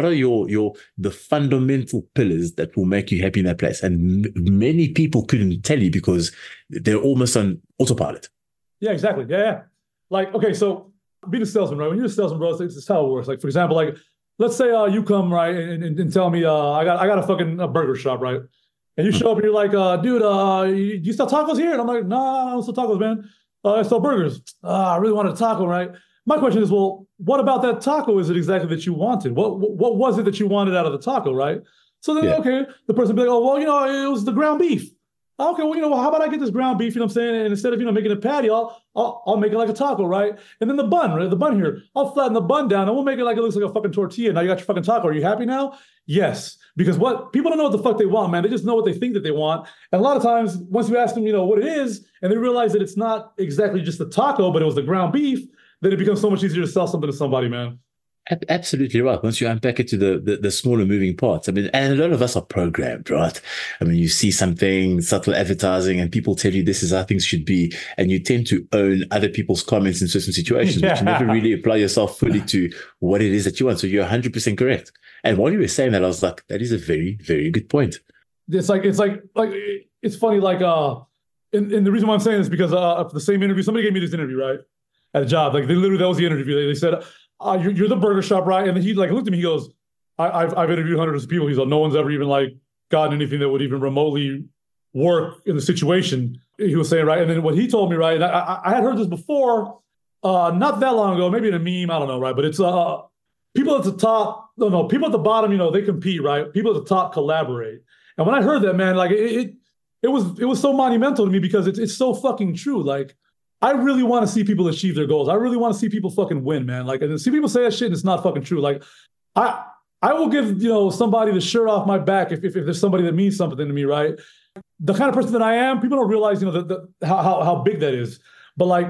the fundamental pillars that will make you happy in that place? And many people couldn't tell you because they're almost on autopilot. Yeah, exactly. Yeah. Like, okay, so being a salesman, right? When you're a salesman, bro, it's how it works. Like, for example, like, let's say you come, right, and tell me I got a fucking burger shop, right? And you show up and you're like, dude, you sell tacos here? And I'm like, nah, I don't sell tacos, man. I sell burgers. I really wanted a taco, right? My question is, well, what about that taco is it exactly that you wanted? What was it that you wanted out of the taco, right? So then, okay, the person will be like, oh, well, it was the ground beef. Okay, well, how about I get this ground beef, I'm saying, and instead of, making a patty, I'll make it like a taco, right? And then the bun, right? The bun here, I'll flatten the bun down and we'll make it like it looks like a fucking tortilla. Now you got your fucking taco. Are you happy now? Yes. Because people don't know what the fuck they want, man. They just know what they think that they want. And a lot of times, once you ask them, what it is, and they realize that it's not exactly just the taco, but it was the ground beef, then it becomes so much easier to sell something to somebody, man. Absolutely right. Once you unpack it to the smaller moving parts, I mean, and a lot of us are programmed, right? I mean, you see something, subtle advertising, and people tell you this is how things should be, and you tend to own other people's comments in certain situations, but you never really apply yourself fully to what it is that you want. So you're 100% correct. And while you were saying that, I was like, that is a very, very good point. It's funny, like, and the reason why I'm saying this is because for the same interview, somebody gave me this interview, right, at a job. Like, that was the interview. They said, you're the burger shop, right? And then he looked at me. He goes, I've interviewed hundreds of people. He's like, no one's ever even gotten anything that would even remotely work in the situation. He was saying, right? And then what he told me, right? And I had heard this before, not that long ago, maybe in a meme, I don't know, right? But it's people at the top, no, people at the bottom, they compete, right? People at the top collaborate. And when I heard that, man, like it was so monumental to me because it's so fucking true. Like, I really want to see people achieve their goals. I really want to see people fucking win, man. Like, and see people say that shit and it's not fucking true. Like, I will give, somebody the shirt off my back if there's somebody that means something to me, right? The kind of person that I am, people don't realize, how big that is. But like,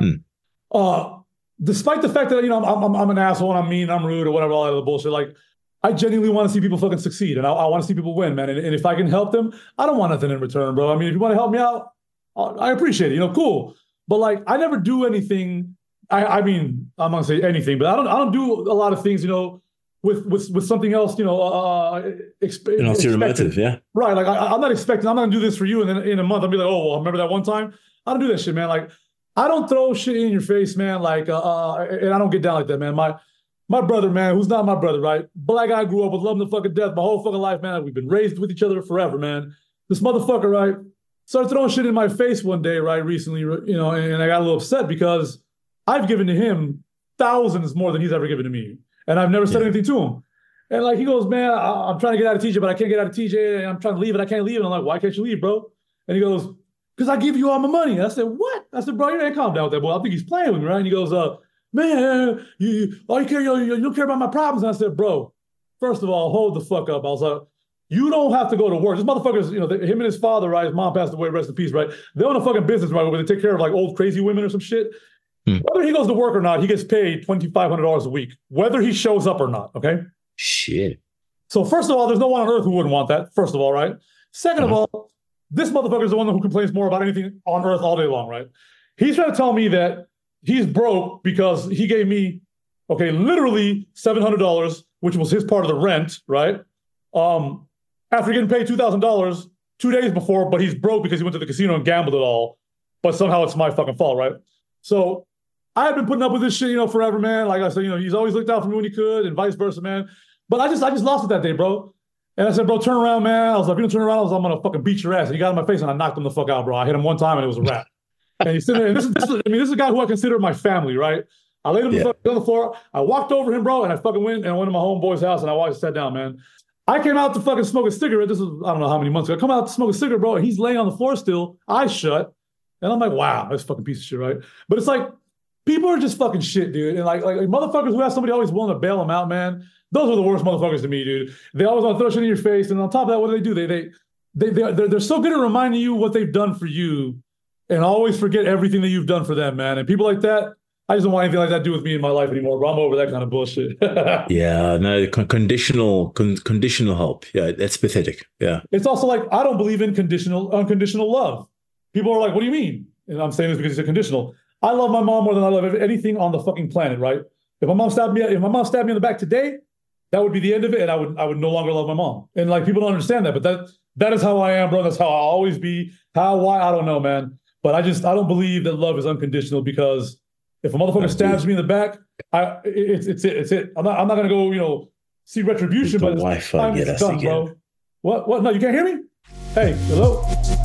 despite the fact that, I'm an asshole and I'm mean, I'm rude or whatever, all that other bullshit, like, I genuinely want to see people fucking succeed. And I want to see people win, man. And if I can help them, I don't want nothing in return, bro. I mean, if you want to help me out, I appreciate it, cool. But like, I never do anything. I mean, I'm not gonna say anything, but I don't do a lot of things, with something else, ulterior motive, yeah. Right. Like, I'm not gonna do this for you, and then in a month I'll be like, oh, well, remember that one time? I don't do that shit, man. Like, I don't throw shit in your face, man. Like, and I don't get down like that, man. My brother, man, who's not my brother, right? Black guy grew up with love him to fucking death my whole fucking life, man. We've been raised with each other forever, man. This motherfucker, right, started throwing shit in my face one day, right, recently, you know, and I got a little upset because I've given to him thousands more than he's ever given to me. And I've never said anything to him. And like, he goes, man, I'm trying to get out of TJ, but I can't get out of TJ. And I'm trying to leave it. I can't leave it. And I'm like, why can't you leave, bro? And he goes, because I give you all my money. And I said, what? I said, bro, you ain't calm down with that boy. I think he's playing with me, right? And he goes, man, all you care, you don't care about my problems. And I said, bro, first of all, hold the fuck up. I was like, you don't have to go to work. This motherfucker's, you know, him and his father, right? His mom passed away, rest in peace, right? They own a fucking business, right? Where they take care of like old crazy women or some shit. Whether he goes to work or not, he gets paid $2,500 a week, whether he shows up or not, okay? Shit. So first of all, there's no one on earth who wouldn't want that, first of all, right? Second of all, this motherfucker is the one who complains more about anything on earth all day long, right? He's trying to tell me that he's broke because he gave me, okay, literally $700, which was his part of the rent, right? After getting paid $2,000 2 days before, but he's broke because he went to the casino and gambled it all. But somehow it's my fucking fault, right? So I have been putting up with this shit, you know, forever, man. Like I said, you know, he's always looked out for me when he could, and vice versa, man. But I just lost it that day, bro. And I said, bro, turn around, man. I was like, if you don't turn around, I'm gonna fucking beat your ass. And he got in my face and I knocked him the fuck out, bro. I hit him one time and it was a wrap. And he's sitting there, and this is a guy who I consider my family, right? I laid him on the floor. I walked over him, bro, and I fucking went to my homeboy's house and I walked, sat down, man. I came out to fucking smoke a cigarette. This is, I don't know how many months ago. I come out to smoke a cigarette, bro, and he's laying on the floor still, eyes shut. And I'm like, wow, this fucking piece of shit, right? But it's like, people are just fucking shit, dude. And like motherfuckers who have somebody always willing to bail them out, man. Those are the worst motherfuckers to me, dude. They always want to throw shit in your face. And on top of that, what do? They're so good at reminding you what they've done for you and always forget everything that you've done for them, man. And people like that, I just don't want anything like that to do with me in my life anymore, bro. I'm over that kind of bullshit. Yeah, no, conditional help. Yeah, that's pathetic. Yeah. It's also like, I don't believe in unconditional love. People are like, what do you mean? And I'm saying this because it's conditional. I love my mom more than I love anything on the fucking planet, right? If my mom stabbed me in the back today, that would be the end of it, and I would no longer love my mom. And like, people don't understand that, but that is how I am, bro. That's how I'll always be. Why, I don't know, man. But I don't believe that love is unconditional, because if a motherfucker stabs me in the back, it's it. I'm not gonna go, you know, see retribution, but Wi-Fi get us done, again. bro. What? No, you can't hear me? Hey, hello?